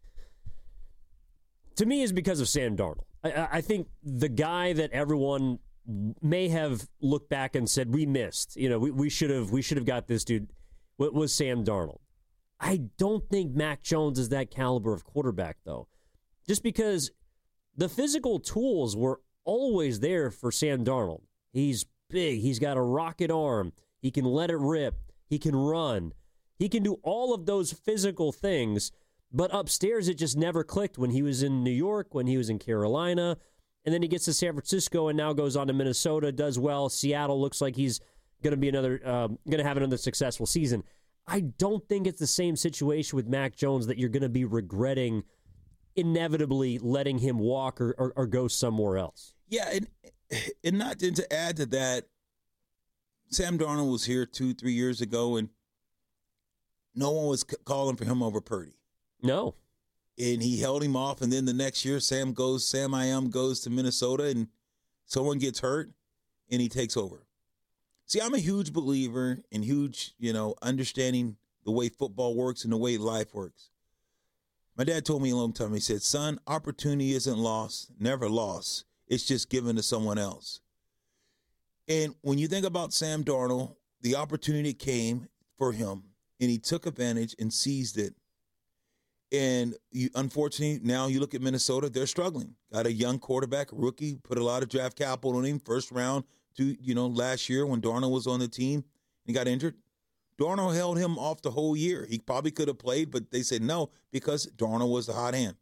to me is because of Sam Darnold. I, I think the guy that everyone may have looked back and said we missed, you know, we, we should have we should have got this dude, was Sam Darnold. I don't think Mac Jones is that caliber of quarterback, though, just because the physical tools were always there for Sam Darnold. He's big. He's got a rocket arm. He can let it rip. He can run. He can do all of those physical things, but upstairs it just never clicked when he was in New York, when he was in Carolina, and then he gets to San Francisco and now goes on to Minnesota, does well. Seattle looks like he's going to be another, um, going to have another successful season. I don't think it's the same situation with Mac Jones that you're going to be regretting inevitably letting him walk or, or, or go somewhere else. Yeah, and, and not and to add to that, Sam Darnold was here two, three years ago, and no one was c- calling for him over Purdy. No. And he held him off, and then the next year, Sam goes, Sam I am goes to Minnesota, and someone gets hurt, and he takes over. See, I'm a huge believer in huge, you know, understanding the way football works and the way life works. My dad told me a long time, he said, son, opportunity isn't lost, never lost. It's just given to someone else. And when you think about Sam Darnold, the opportunity came for him, and he took advantage and seized it. And you, unfortunately, now you look at Minnesota, they're struggling. Got a young quarterback, rookie, put a lot of draft capital on him, first round to, you know, last year when Darnold was on the team and got injured. Darnold held him off the whole year. He probably could have played, but they said no because Darnold was the hot hand.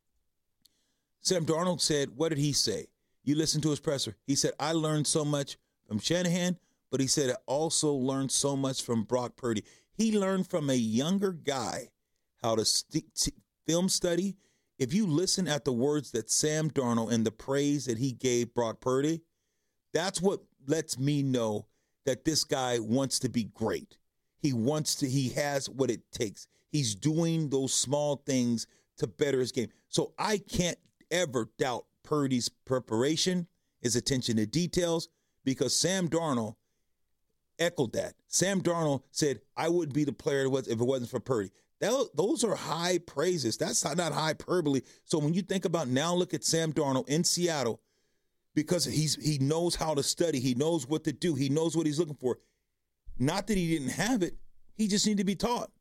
Sam Darnold said, what did he say? You listen to his presser. He said, I learned so much from Shanahan, but he said I also learned so much from Brock Purdy. He learned from a younger guy how to st- t- film study. If you listen at the words that Sam Darnold and the praise that he gave Brock Purdy, that's what lets me know that this guy wants to be great. He wants to, he has what it takes. He's doing those small things to better his game. So I can't ever doubt Purdy's preparation, his attention to details, because Sam Darnold echoed that. Sam Darnold said, I wouldn't be the player it was if it wasn't for Purdy. That, those are high praises. That's not, not hyperbole. So when you think about now, look at Sam Darnold in Seattle, because he's he knows how to study. He knows what to do. He knows what he's looking for. Not that he didn't have it. He just needed to be taught.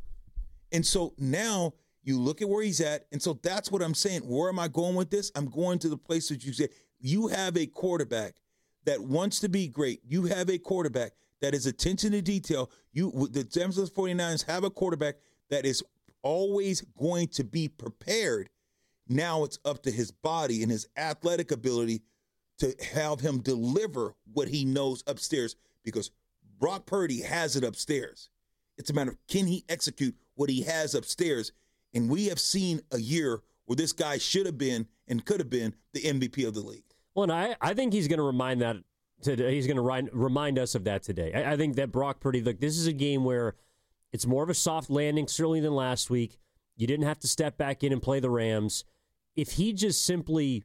And so now you look at where he's at. And so that's what I'm saying. Where am I going with this? I'm going to the place that you said. You have a quarterback that wants to be great. You have a quarterback that is attention to detail. You, the San Francisco forty-niners have a quarterback that is always going to be prepared. Now it's up to his body and his athletic ability to have him deliver what he knows upstairs, because Brock Purdy has it upstairs. It's a matter of, can he execute what he has upstairs? And we have seen a year where this guy should have been and could have been the M V P of the league. Well, and I, I think he's going to remind that today. He's going to remind us of that today. I, I think that Brock Purdy, look, this is a game where it's more of a soft landing, certainly than last week. You didn't have to step back in and play the Rams. If he just simply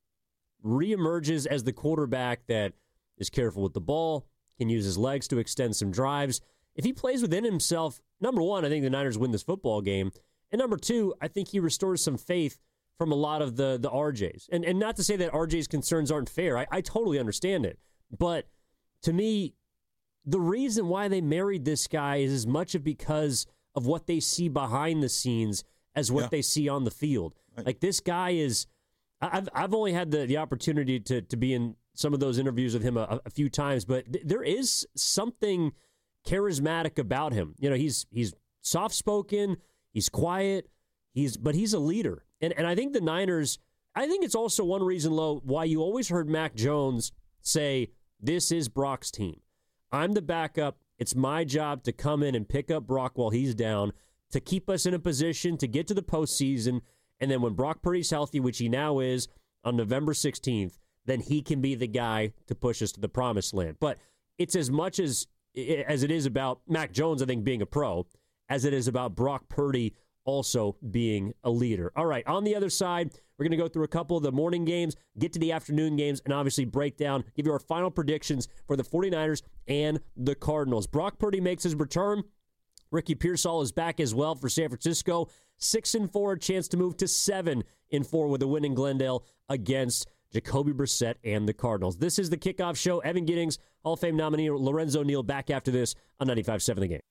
reemerges as the quarterback that is careful with the ball, can use his legs to extend some drives, if he plays within himself, number one, I think the Niners win this football game. And number two, I think he restores some faith from a lot of the the R Js. And and not to say that R J's concerns aren't fair. I, I totally understand it. But to me, the reason why they married this guy is as much of because of what they see behind the scenes as what yeah. they see on the field. Right. Like, this guy is, I've I've only had the, the opportunity to to be in some of those interviews with him a, a few times, but th- there is something charismatic about him. You know, he's he's soft-spoken, he's quiet, he's but he's a leader. And and I think the Niners, I think it's also one reason, Lo, why you always heard Mac Jones say, this is Brock's team. I'm the backup. It's my job to come in and pick up Brock while he's down, to keep us in a position to get to the postseason. And then when Brock Purdy's healthy, which he now is on November sixteenth, then he can be the guy to push us to the promised land. But it's as much as as it is about Mac Jones, I think, being a pro, as it is about Brock Purdy also being a leader. All right, on the other side, we're going to go through a couple of the morning games, get to the afternoon games, and obviously break down, give you our final predictions for the 49ers and the Cardinals. Brock Purdy makes his return. Ricky Pearsall is back as well for San Francisco. Six and four, a chance to move to seven and four with a win in Glendale against Jacoby Brissett and the Cardinals. This is the kickoff show. Evan Giddings, Hall of Fame nominee Lorenzo Neal back after this on ninety-five point seven The Game.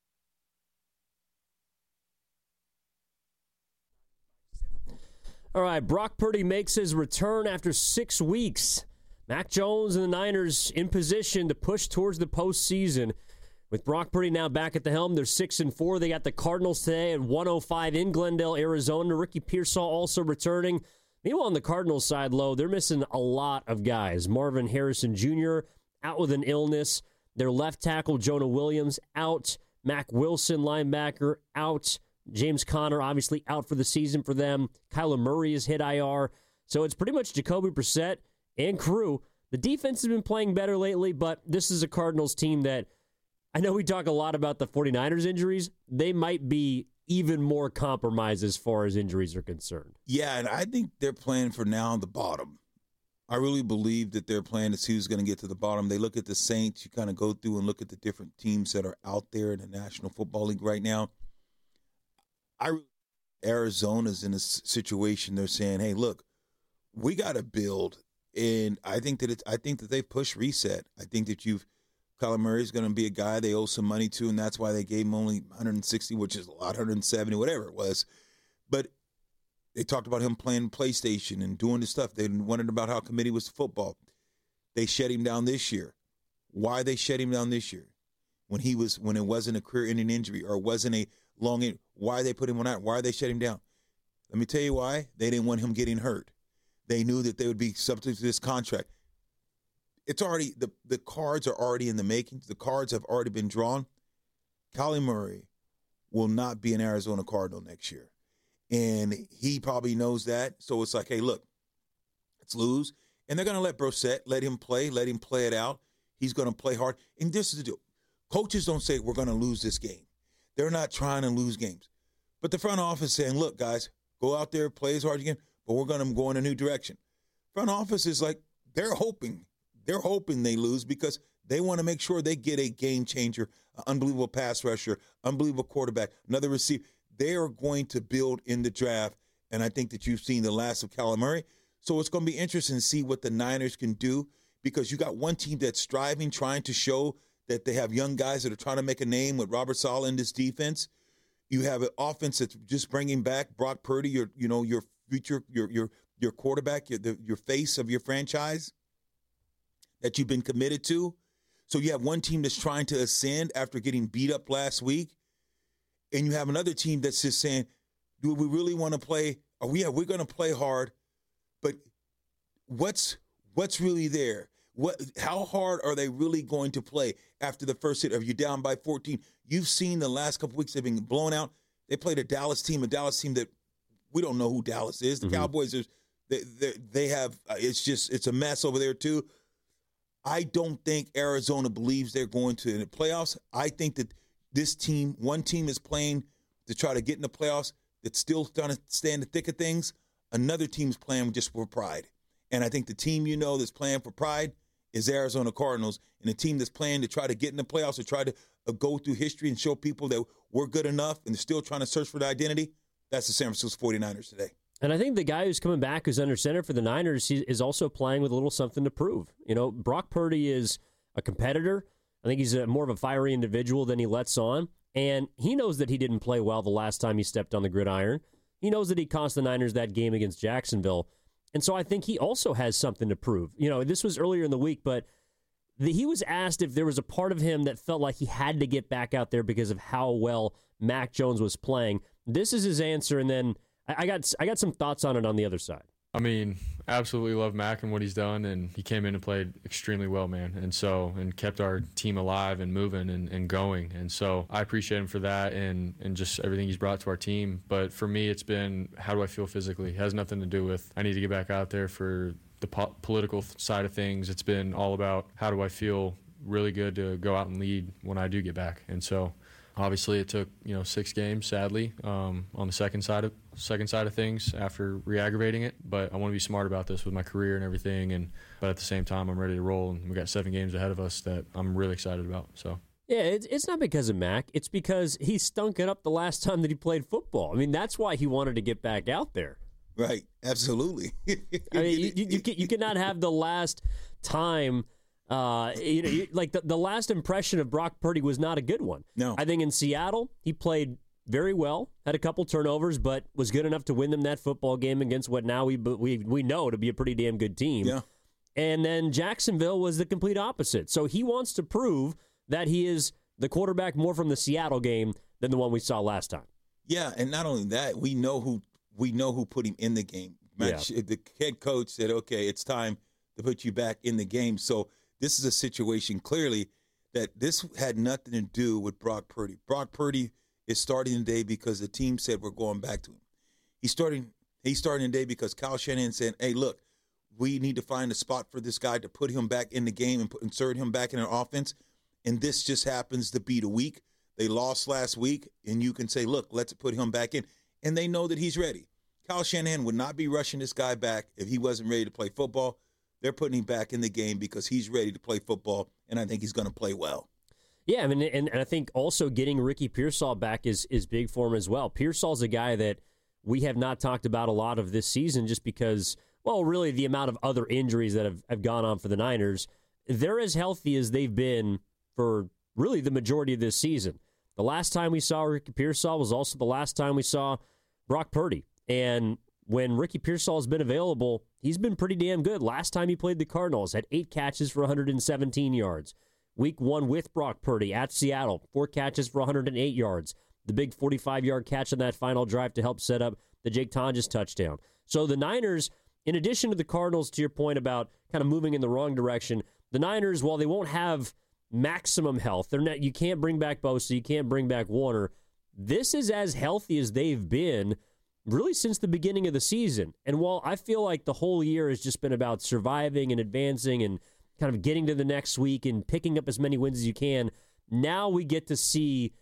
All right, Brock Purdy makes his return after six weeks. Mac Jones and the Niners in position to push towards the postseason. With Brock Purdy now back at the helm, they're six and four. They got the Cardinals today at one oh five in Glendale, Arizona. Ricky Pearsall also returning. Meanwhile, on the Cardinals side, Low, they're missing a lot of guys. Marvin Harrison Junior out with an illness. Their left tackle, Jonah Williams, out. Mac Wilson, linebacker, out. James Conner, obviously out for the season for them. Kyler Murray is hit I R. So it's pretty much Jacoby Brissett and crew. The defense has been playing better lately, but this is a Cardinals team that, I know we talk a lot about the 49ers injuries. They might be even more compromised as far as injuries are concerned. Yeah, and I think they're playing for now on the bottom. I really believe that they're playing to see who's going to get to the bottom. They look at the Saints. You kind of go through and look at the different teams that are out there in the National Football League right now. I Arizona's in a situation they're saying, hey, look, we got to build. And I think that it's, I think that they've pushed reset. I think that you've Kyler Murray's going to be a guy they owe some money to, and that's why they gave him only one hundred sixty, which is a lot, one hundred seventy, whatever it was. But they talked about him playing PlayStation and doing this stuff. They wondered about how committed was to football. They shut him down this year. Why they shut him down this year? When he was, when it wasn't a career-ending injury or wasn't a long, in, why they put him on that? Why they shut him down? Let me tell you why. They didn't want him getting hurt. They knew that they would be subject to this contract. It's already, the, the cards are already in the making. The cards have already been drawn. Kyler Murray will not be an Arizona Cardinal next year. And he probably knows that. So it's like, hey, look, let's lose. And they're going to let Brissett, let him play, let him play it out. He's going to play hard. And this is the deal. Coaches don't say we're going to lose this game. They're not trying to lose games. But the front office is saying, look, guys, go out there, play as hard as you can, but we're going to go in a new direction. Front office is like, they're hoping. They're hoping they lose because they want to make sure they get a game changer, an unbelievable pass rusher, unbelievable quarterback, another receiver. They are going to build in the draft, and I think that you've seen the last of Kyler Murray. So it's going to be interesting to see what the Niners can do because you got one team that's striving, trying to show that they have young guys that are trying to make a name with Robert Saleh in this defense. You have an offense that's just bringing back Brock Purdy, your you know your future, your your your quarterback, your the, your face of your franchise that you've been committed to. So you have one team that's trying to ascend after getting beat up last week, and you have another team that's just saying, "Do we really want to play? Are we? Yeah, we're going to play hard, but what's what's really there?" What? How hard are they really going to play after the first hit? Are you down by fourteen? You've seen the last couple weeks they've been blown out. They played a Dallas team, a Dallas team that we don't know who Dallas is. The mm-hmm. Cowboys, are, they, they, they have, uh, it's just, it's a mess over there too. I don't think Arizona believes they're going to the playoffs. I think that this team, one team is playing to try to get in the playoffs that's still trying to stay in the thick of things. Another team's playing just for pride. And I think the team you know that's playing for pride is Arizona Cardinals, and a team that's playing to try to get in the playoffs or try to uh, go through history and show people that we're good enough and they're still trying to search for the identity, that's the San Francisco 49ers today. And I think the guy who's coming back who's under center for the Niners he is also playing with a little something to prove. You know, Brock Purdy is a competitor. I think he's a, more of a fiery individual than he lets on. And he knows that he didn't play well the last time he stepped on the gridiron. He knows that he cost the Niners that game against Jacksonville. And so I think he also has something to prove. You know, this was earlier in the week, but the, he was asked if there was a part of him that felt like he had to get back out there because of how well Mac Jones was playing. This is his answer, and then I got I got some thoughts on it on the other side. I mean, absolutely love Mac and what he's done, and he came in and played extremely well, man, and so and kept our team alive and moving and, and going, and so I appreciate him for that and, and just everything he's brought to our team. But for me, it's been how do I feel physically? It has nothing to do with I need to get back out there for the po- political side of things. It's been all about how do I feel really good to go out and lead when I do get back, and so. Obviously, it took you know six games, sadly, um, on the second side of second side of things after re-aggravating it. But I want to be smart about this with my career and everything. And but at the same time, I'm ready to roll, and we got seven games ahead of us that I'm really excited about. So yeah, it's it's not because of Mac. It's because he stunk it up the last time that he played football. I mean, that's why he wanted to get back out there. Right, absolutely. I mean, you, you, you, can, you cannot have the last time. Uh, you know, you, like the, the last impression of Brock Purdy was not a good one. No. I think in Seattle, he played very well, had a couple turnovers, but was good enough to win them that football game against what now we we we know to be a pretty damn good team. Yeah. And then Jacksonville was the complete opposite. So he wants to prove that he is the quarterback more from the Seattle game than the one we saw last time. Yeah, and not only that, we know who we know who put him in the game. Matt, yeah. The head coach said, "Okay, it's time to put you back in the game." So. This is a situation clearly that this had nothing to do with Brock Purdy. Brock Purdy is starting today because the team said we're going back to him. He's starting he's starting today because Kyle Shanahan said, hey, look, we need to find a spot for this guy to put him back in the game and put, insert him back in our offense. And this just happens to be the week. They lost last week, and you can say, look, let's put him back in. And they know that he's ready. Kyle Shanahan would not be rushing this guy back if he wasn't ready to play football. They're putting him back in the game because he's ready to play football, and I think he's going to play well. Yeah, I mean, and, and I think also getting Ricky Pearsall back is is big for him as well. Pearsall's a guy that we have not talked about a lot of this season just because, well, really the amount of other injuries that have, have gone on for the Niners. They're as healthy as they've been for really the majority of this season. The last time we saw Ricky Pearsall was also the last time we saw Brock Purdy, and when Ricky Pearsall has been available, he's been pretty damn good. Last time he played the Cardinals, had eight catches for one hundred seventeen yards. Week one with Brock Purdy at Seattle, four catches for one hundred eight yards. The big forty-five-yard catch on that final drive to help set up the Jake Tonjes touchdown. So the Niners, in addition to the Cardinals, to your point about kind of moving in the wrong direction, the Niners, while they won't have maximum health, they're not, you can't bring back Bosa, you can't bring back Warner. This is as healthy as they've been really since the beginning of the season. And while I feel like the whole year has just been about surviving and advancing and kind of getting to the next week and picking up as many wins as you can, now we get to see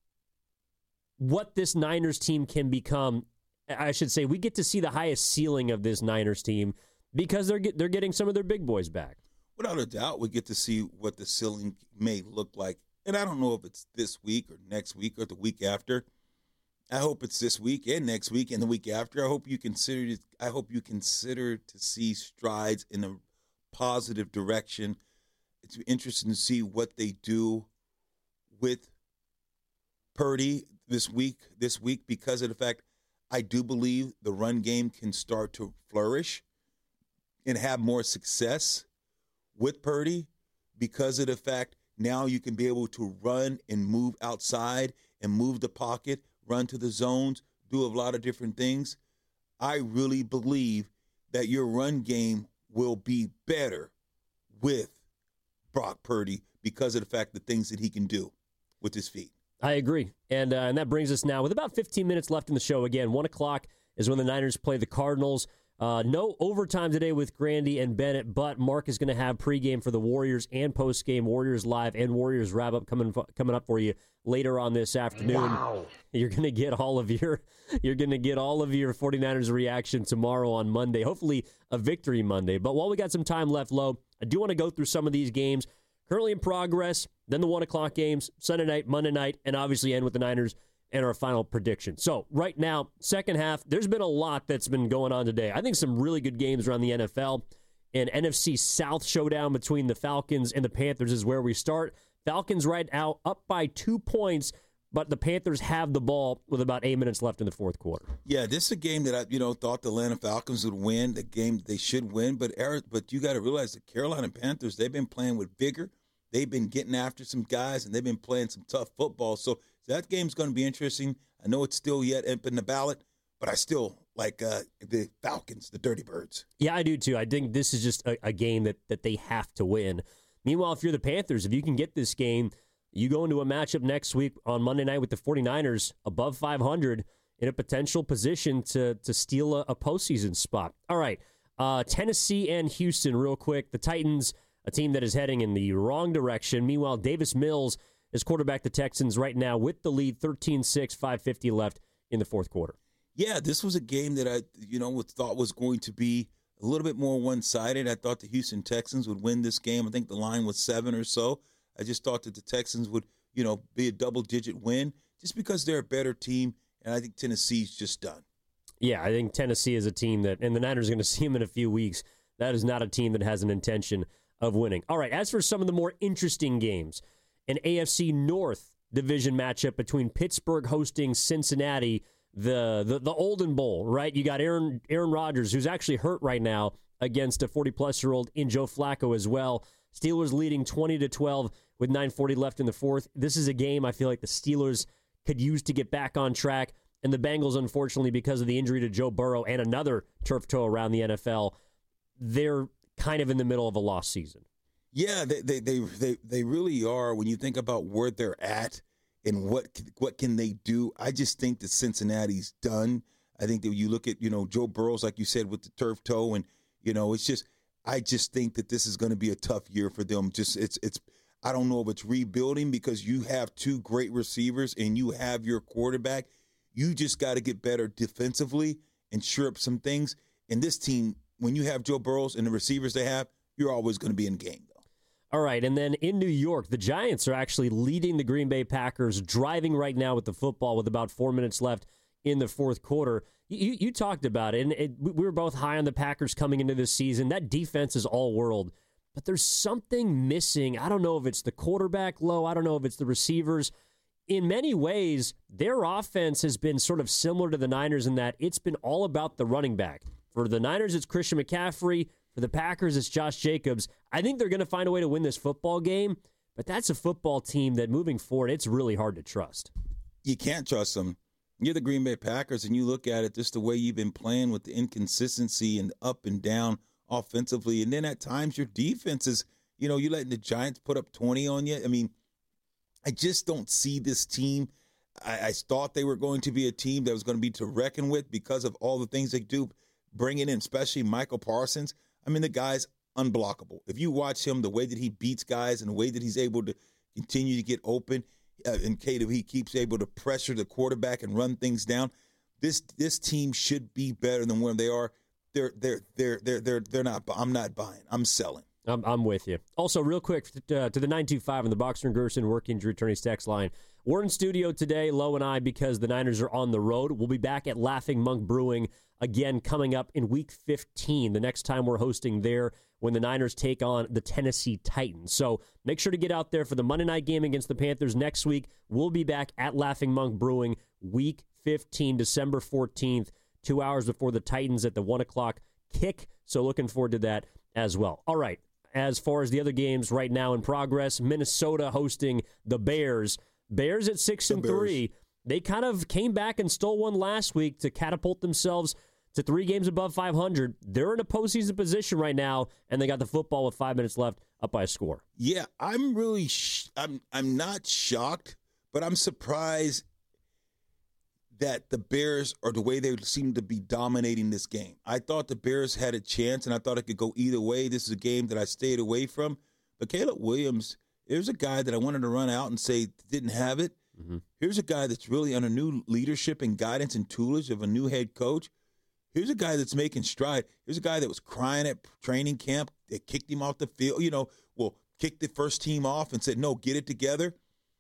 what this Niners team can become. I should say we get to see the highest ceiling of this Niners team because they're get, they're getting some of their big boys back. Without a doubt, we get to see what the ceiling may look like. And I don't know if it's this week or next week or the week after. I hope it's this week and next week and the week after. I hope you consider it, I hope you consider to see strides in a positive direction. It's interesting to see what they do with Purdy this week, this week because of the fact I do believe the run game can start to flourish and have more success with Purdy because of the fact now you can be able to run and move outside and move the pocket, run to the zones, do a lot of different things. I really believe that your run game will be better with Brock Purdy because of the fact the things that he can do with his feet. I agree. And uh, and that brings us now with about fifteen minutes left in the show. Again, one o'clock is when the Niners play the Cardinals. Uh, no overtime today with Grandy and Bennett, but Mark is going to have pregame for the Warriors and postgame Warriors Live and Warriors Wrap Up coming coming up for you later on this afternoon. Wow. You're going to get all of your you're going to get all of your 49ers reaction tomorrow on Monday. Hopefully a victory Monday. But while we got some time left, Lo, I do want to go through some of these games currently in progress, then the one o'clock games, Sunday night, Monday night, and obviously end with the Niners and our final prediction. So right now, second half, there's been a lot that's been going on today. I think some really good games around the N F L. An N F C South showdown between the Falcons and the Panthers is where we start. Falcons right now up by two points, but the Panthers have the ball with about eight minutes left in the fourth quarter. Yeah, this is a game that I, you know, thought the Atlanta Falcons would win. The game they should win, but Eric, but you got to realize the Carolina Panthers, they've been playing with vigor. They've been getting after some guys, and they've been playing some tough football. So, so that game's going to be interesting. I know it's still yet up in the ballot, but I still like uh, the Falcons, the Dirty Birds. Yeah, I do too. I think this is just a, a game that, that they have to win. Meanwhile, if you're the Panthers, if you can get this game, you go into a matchup next week on Monday night with the 49ers above five hundred in a potential position to to steal a, a postseason spot. All right, uh, Tennessee and Houston real quick. The Titans, a team that is heading in the wrong direction. Meanwhile, Davis Mills is quarterback the Texans right now with the lead, thirteen six, five fifty left in the fourth quarter. Yeah, this was a game that I, you know, thought was going to be a little bit more one-sided. I thought the Houston Texans would win this game. I think the line was seven or so. I just thought that the Texans would, you know, be a double-digit win just because they're a better team, and I think Tennessee's just done. Yeah, I think Tennessee is a team that, and the Niners are going to see them in a few weeks. That is not a team that has an intention of winning. All right, as for some of the more interesting games, an A F C North division matchup between Pittsburgh hosting Cincinnati, the the, the Olden Bowl, right? You got Aaron Aaron Rodgers, who's actually hurt right now, against a forty-plus-year-old in Joe Flacco as well. Steelers leading twenty to twelve with nine forty left in the fourth. This is a game I feel like the Steelers could use to get back on track. And the Bengals, unfortunately, because of the injury to Joe Burrow and another turf toe around the N F L, they're kind of in the middle of a lost season. Yeah, they they they they, they really are. When you think about where they're at and what what can they do, I just think that Cincinnati's done. I think that you look at, you know, Joe Burrow's, like you said, with the turf toe, and you know, it's just. I just think that this is going to be a tough year for them. Just it's it's I don't know if it's rebuilding because you have two great receivers and you have your quarterback. You just got to get better defensively and shore up some things. And this team, when you have Joe Burrow and the receivers they have, you're always going to be in game, though. All right, and then in New York, the Giants are actually leading the Green Bay Packers, driving right now with the football with about four minutes left in the fourth quarter. You, you talked about it, and it, we were both high on the Packers coming into this season. That defense is all-world, but there's something missing. I don't know if it's the quarterback low. I don't know if it's the receivers. In many ways, their offense has been sort of similar to the Niners in that it's been all about the running back. For the Niners, it's Christian McCaffrey. For the Packers, it's Josh Jacobs. I think they're going to find a way to win this football game, but that's a football team that moving forward, it's really hard to trust. You can't trust them. You're the Green Bay Packers, and you look at it just the way you've been playing with the inconsistency and up and down offensively. And then at times your defense is, you know, you're letting the Giants put up twenty on you. I mean, I just don't see this team. I, I thought they were going to be a team that was going to be to reckon with because of all the things they do, bringing in, especially Michael Parsons. I mean, the guy's unblockable. If you watch him, the way that he beats guys and the way that he's able to continue to get open, Uh, and Kate, he keeps able to pressure the quarterback and run things down. This this team should be better than where they are. They're they're they're they're they're they're not. I'm not buying. I'm selling. I'm I'm with you. Also, real quick uh, to the nine two five on the Boxer and Gerson work injury attorneys text line. We're in studio today, Lo and I, because the Niners are on the road. We'll be back at Laughing Monk Brewing again coming up in Week fifteen. The next time we're hosting there when the Niners take on the Tennessee Titans. So make sure to get out there for the Monday night game against the Panthers next week. We'll be back at Laughing Monk Brewing Week fifteen, December fourteenth, two hours before the Titans at the one o'clock kick. So looking forward to that as well. All right. As far as the other games right now in progress, Minnesota hosting the Bears. Bears at six and three. They kind of came back and stole one last week to catapult themselves to three games above five hundred. They're in a postseason position right now, and they got the football with five minutes left up by a score. Yeah, I'm really, sh- I'm, I'm not shocked, but I'm surprised that the Bears are the way they seem to be dominating this game. I thought the Bears had a chance, and I thought it could go either way. This is a game that I stayed away from. But Caleb Williams, there's a guy that I wanted to run out and say didn't have it. Mm-hmm. Here's a guy that's really under new leadership and guidance and tutelage of a new head coach. Here's a guy that's making stride. Here's a guy that was crying at training camp. They kicked him off the field, you know, well, kicked the first team off and said, no, get it together.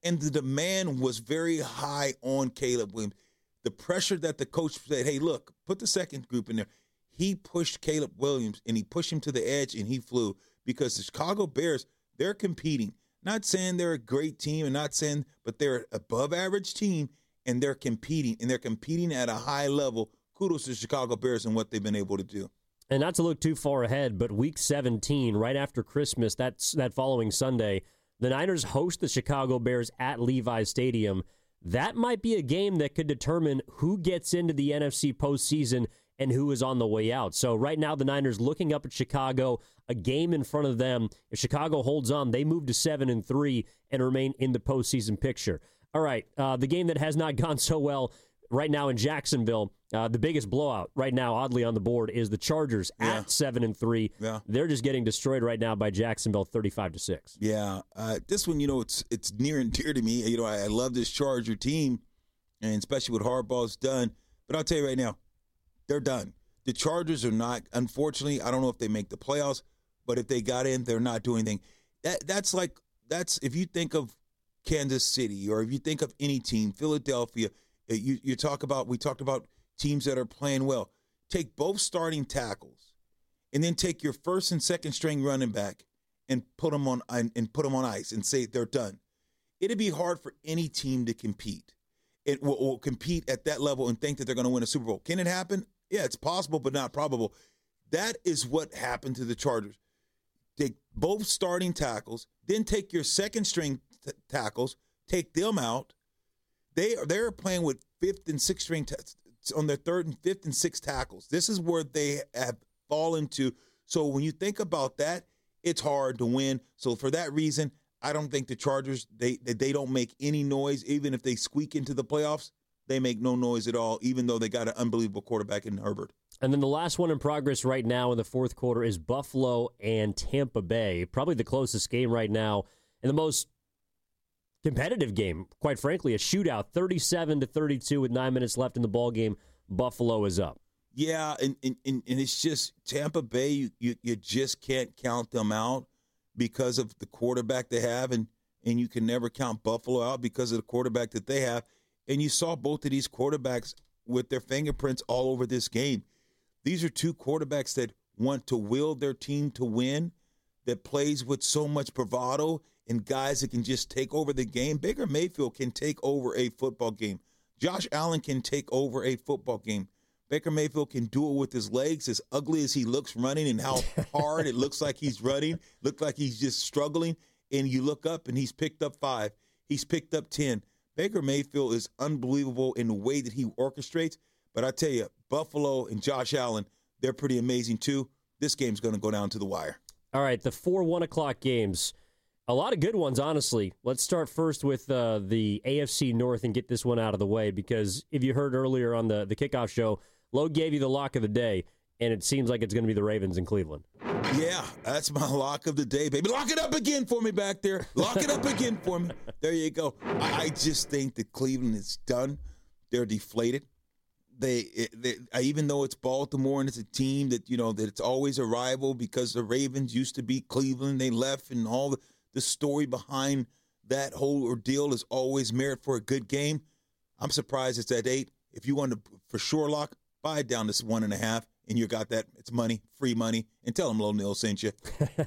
and the demand was very high on Caleb Williams. The pressure that the coach said, hey, look, put the second group in there. He pushed Caleb Williams, and he pushed him to the edge, and he flew because the Chicago Bears, they're competing. Not saying they're a great team and not saying, but they're an above-average team, and they're competing, and they're competing at a high level. Kudos to the Chicago Bears and what they've been able to do. And not to look too far ahead, but week seventeen, right after Christmas, that's that following Sunday, the Niners host the Chicago Bears at Levi's Stadium. That might be a game that could determine who gets into the N F C postseason and who is on the way out. So right now, the Niners looking up at Chicago, a game in front of them. If Chicago holds on, they move to seven and three and remain in the postseason picture. All right, uh, the game that has not gone so well right now in Jacksonville, uh, the biggest blowout right now, oddly on the board, is the Chargers yeah. at seven and three. Yeah. They're just getting destroyed right now by Jacksonville, thirty-five to six. Yeah, uh, this one, you know, it's it's near and dear to me. You know, I, I love this Charger team, and especially what Harbaugh's done. But I'll tell you right now, they're done. The Chargers are not. Unfortunately, I don't know if they make the playoffs, but if they got in, they're not doing anything. That that's like that's if you think of Kansas City or if you think of any team, Philadelphia. You you talk about we talked about teams that are playing well. Take both starting tackles, and then take your first and second string running back and put them on and put them on ice and say they're done. It'd be hard for any team to compete. It will, will compete at that level and think that they're going to win a Super Bowl. Can it happen? Yeah, it's possible, but not probable. That is what happened to the Chargers. Take both starting tackles, then take your second string t- tackles, take them out. They are they're playing with fifth and sixth string t- on their third and fifth and sixth tackles. This is where they have fallen to. So when you think about that, it's hard to win. So for that reason, I don't think the Chargers they they don't make any noise. Even if they squeak into the playoffs, they make no noise at all. Even though they got an unbelievable quarterback in Herbert. And then the last one in progress right now in the fourth quarter is Buffalo and Tampa Bay. Probably the closest game right now and the most competitive game, quite frankly, a shootout, thirty-seven to thirty-two with nine minutes left in the ball game. Buffalo is up. Yeah, and and, and it's just Tampa Bay, you, you, you just can't count them out because of the quarterback they have, and, and you can never count Buffalo out because of the quarterback that they have. And you saw both of these quarterbacks with their fingerprints all over this game. These are two quarterbacks that want to will their team to win, that plays with so much bravado, and guys that can just take over the game. Baker Mayfield can take over a football game. Josh Allen can take over a football game. Baker Mayfield can do it with his legs, as ugly as he looks running and how hard it looks like he's running, look like he's just struggling, and you look up and he's picked up five. He's picked up ten. Baker Mayfield is unbelievable in the way that he orchestrates, but I tell you, Buffalo and Josh Allen, they're pretty amazing too. This game's going to go down to the wire. All right, the four one o'clock games. A lot of good ones, honestly. Let's start first with uh, the A F C North and get this one out of the way, because if you heard earlier on the, the kickoff show, Lowe gave you the lock of the day, and it seems like it's going to be the Ravens in Cleveland. Yeah, that's my lock of the day, baby. Lock it up again for me back there. Lock it up again for me. There you go. I just think that Cleveland is done. They're deflated. They, they, even though it's Baltimore and it's a team that, you know, that it's always a rival because the Ravens used to beat Cleveland. They left, and all the, the story behind that whole ordeal is always merit for a good game. I'm surprised it's at eight. If you want to for sure lock, buy it down to one and a half, and you got that. It's money, free money, and tell them Low Nil sent you.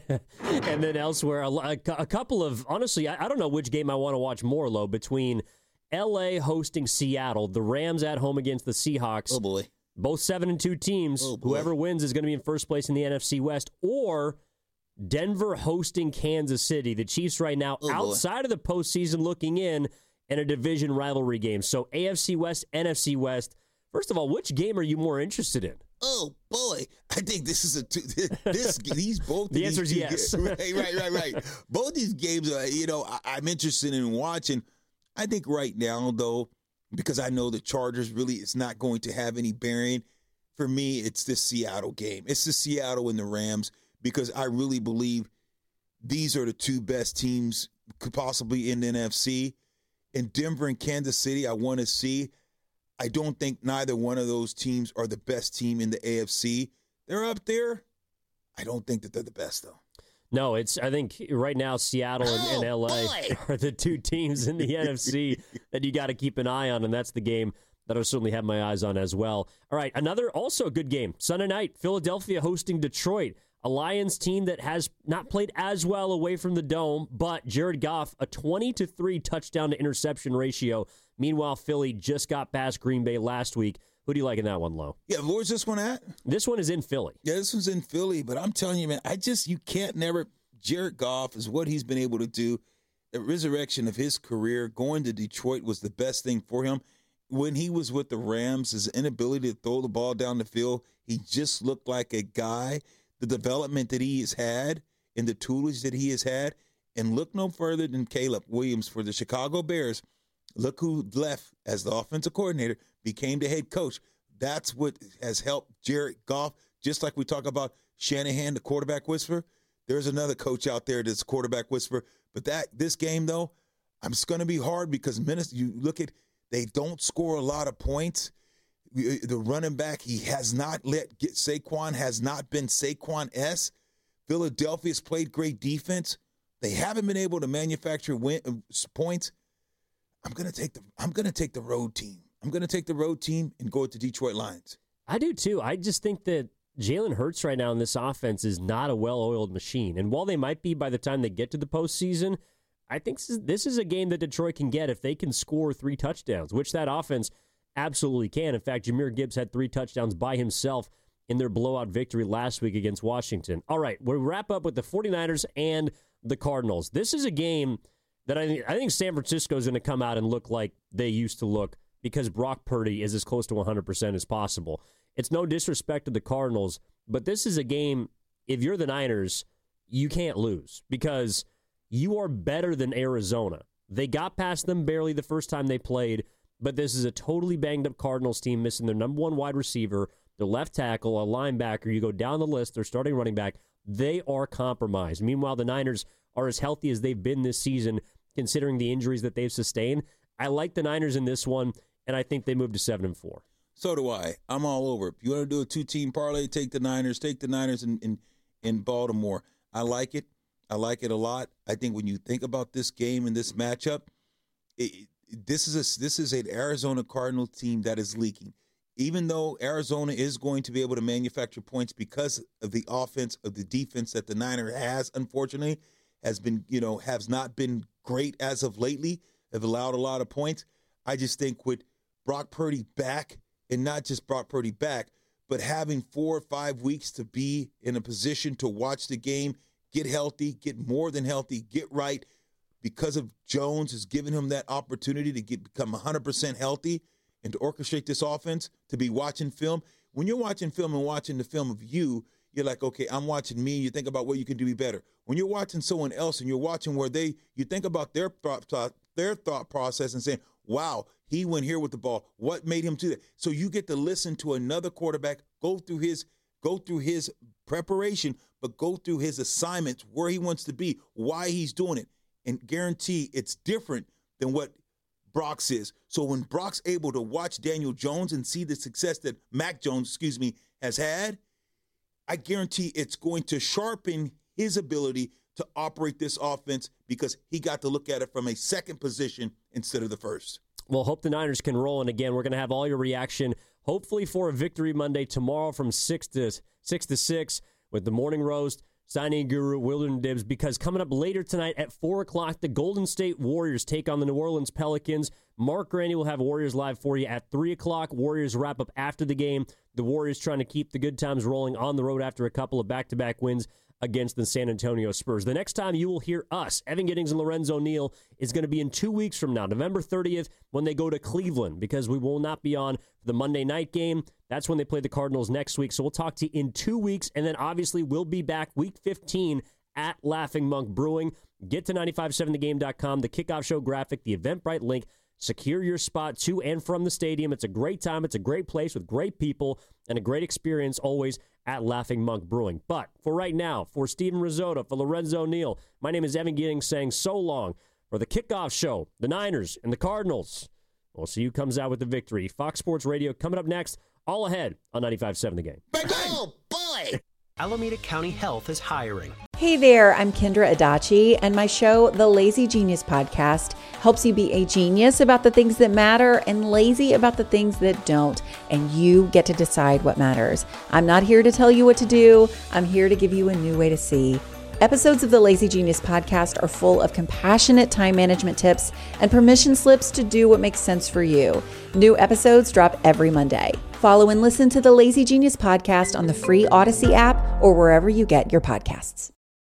And then elsewhere, a, a couple of, honestly, I, I don't know which game I want to watch more, Low, between L A hosting Seattle, the Rams at home against the Seahawks. Oh, boy. Both seven and two teams. Oh, boy. Whoever wins is going to be in first place in the N F C West. Or Denver hosting Kansas City. The Chiefs right now oh, outside of the postseason looking in, and a division rivalry game. So A F C West, N F C West. First of all, which game are you more interested in? Oh, boy. I think this is a two, this these both the answer is yes. Games, right, right, right, right. Both these games, are, you know, I, I'm interested in watching. I think right now, though, because I know the Chargers really is not going to have any bearing. For me, it's this Seattle game. It's the Seattle and the Rams, because I really believe these are the two best teams could possibly in the N F C. And Denver and Kansas City, I want to see. I don't think neither one of those teams are the best team in the A F C. They're up there. I don't think that they're the best, though. No, it's. I think right now Seattle and, and L A boy. are the two teams in the N F C that you got to keep an eye on, and that's the game that I'll certainly have my eyes on as well. All right, another also good game. Sunday night, Philadelphia hosting Detroit, a Lions team that has not played as well away from the Dome, but Jared Goff, a twenty to three touchdown to interception ratio. Meanwhile, Philly just got past Green Bay last week. Who do you like in that one, Lo? Yeah, where's this one at? This one is in Philly. Yeah, this one's in Philly, but I'm telling you, man, I just, you can't never, Jared Goff is what he's been able to do. The resurrection of his career, going to Detroit was the best thing for him. When he was with the Rams, his inability to throw the ball down the field, he just looked like a guy. The development that he has had and the tutelage that he has had, and look no further than Caleb Williams for the Chicago Bears. Look who left as the offensive coordinator, became the head coach. That's what has helped Jared Goff. Just like we talk about Shanahan, the quarterback whisperer, there's another coach out there that's a quarterback whisperer. But that this game, though, I'm just going to be hard because Minnesota, you look at, they don't score a lot of points. The running back, he has not let get Saquon, has not been Saquon-esque. Philadelphia's played great defense. They haven't been able to manufacture win, points. I'm gonna take the I'm gonna take the road team. I'm gonna take the road team and go with the Detroit Lions. I do too. I just think that Jalen Hurts right now in this offense is not a well-oiled machine. And while they might be by the time they get to the postseason, I think this is, this is a game that Detroit can get if they can score three touchdowns, which that offense absolutely can. In fact, Jahmyr Gibbs had three touchdowns by himself in their blowout victory last week against Washington. All right, we'll wrap up with the 49ers and the Cardinals. This is a game that I think, I think San Francisco is going to come out and look like they used to look because Brock Purdy is as close to one hundred percent as possible. It's no disrespect to the Cardinals, but this is a game, if you're the Niners, you can't lose because you are better than Arizona. They got past them barely the first time they played, but this is a totally banged-up Cardinals team missing their number one wide receiver, their left tackle, a linebacker. You go down the list, their starting running back. They are compromised. Meanwhile, the Niners are as healthy as they've been this season, considering the injuries that they've sustained. I like the Niners in this one, and I think they move to seven and four. So do I. I'm all over. If you want to do a two-team parlay, take the Niners. Take the Niners in, in, in Baltimore. I like it. I like it a lot. I think when you think about this game and this matchup, it, this is a, this is an Arizona Cardinals team that is leaking. Even though Arizona is going to be able to manufacture points because of the offense, of the defense that the Niner has, unfortunately, has been, you know, has not been great as of lately, have allowed a lot of points. I just think with Brock Purdy back, and not just Brock Purdy back, but having four or five weeks to be in a position to watch the game, get healthy, get more than healthy, get right, because of Jones has given him that opportunity to get become one hundred percent healthy and to orchestrate this offense, to be watching film. When you're watching film and watching the film of you, you're like, okay, I'm watching me. You think about what you can do better. When you're watching someone else and you're watching where they, you think about their thought, their thought process and saying, wow, he went here with the ball. What made him do that? So you get to listen to another quarterback go through his, go through his preparation, but go through his assignments, where he wants to be, why he's doing it, and guarantee it's different than what Brock's is. So when Brock's able to watch Daniel Jones and see the success that Mac Jones, excuse me, has had, I guarantee it's going to sharpen his ability to operate this offense because he got to look at it from a second position instead of the first. Well, hope the Niners can roll. And again, we're going to have all your reaction, hopefully for a Victory Monday tomorrow from six to six to six with the Morning Roast, Signing Guru, Wildern Dibs, because coming up later tonight at four o'clock, the Golden State Warriors take on the New Orleans Pelicans. Mark Grandy will have Warriors Live for you at three o'clock. Warriors wrap up after the game. The Warriors trying to keep the good times rolling on the road after a couple of back-to-back wins against the San Antonio Spurs. The next time you will hear us, Evan Giddings and Lorenzo Neal, is going to be in two weeks from now, November thirtieth, when they go to Cleveland, because we will not be on for the Monday night game. That's when they play the Cardinals next week. So we'll talk to you in two weeks, and then obviously we'll be back week fifteen at Laughing Monk Brewing. Get to nine five seven the game dot com, the kickoff show graphic, the Eventbrite link. Secure your spot to and from the stadium. It's a great time. It's a great place with great people and a great experience always at Laughing Monk Brewing. But for right now, for Steven Risotto, for Lorenzo Neal, my name is Evan Giddings saying so long for the kickoff show, the Niners and the Cardinals. We'll see who comes out with the victory. Fox Sports Radio coming up next, all ahead on ninety-five seven The Game. Oh, boy! Alameda County Health is hiring. Hey there, I'm Kendra Adachi, and my show, The Lazy Genius Podcast, helps you be a genius about the things that matter and lazy about the things that don't, and you get to decide what matters. I'm not here to tell you what to do. I'm here to give you a new way to see. Episodes of the Lazy Genius Podcast are full of compassionate time management tips and permission slips to do what makes sense for you. New episodes drop every Monday. Follow and listen to the Lazy Genius Podcast on the free Odyssey app or wherever you get your podcasts.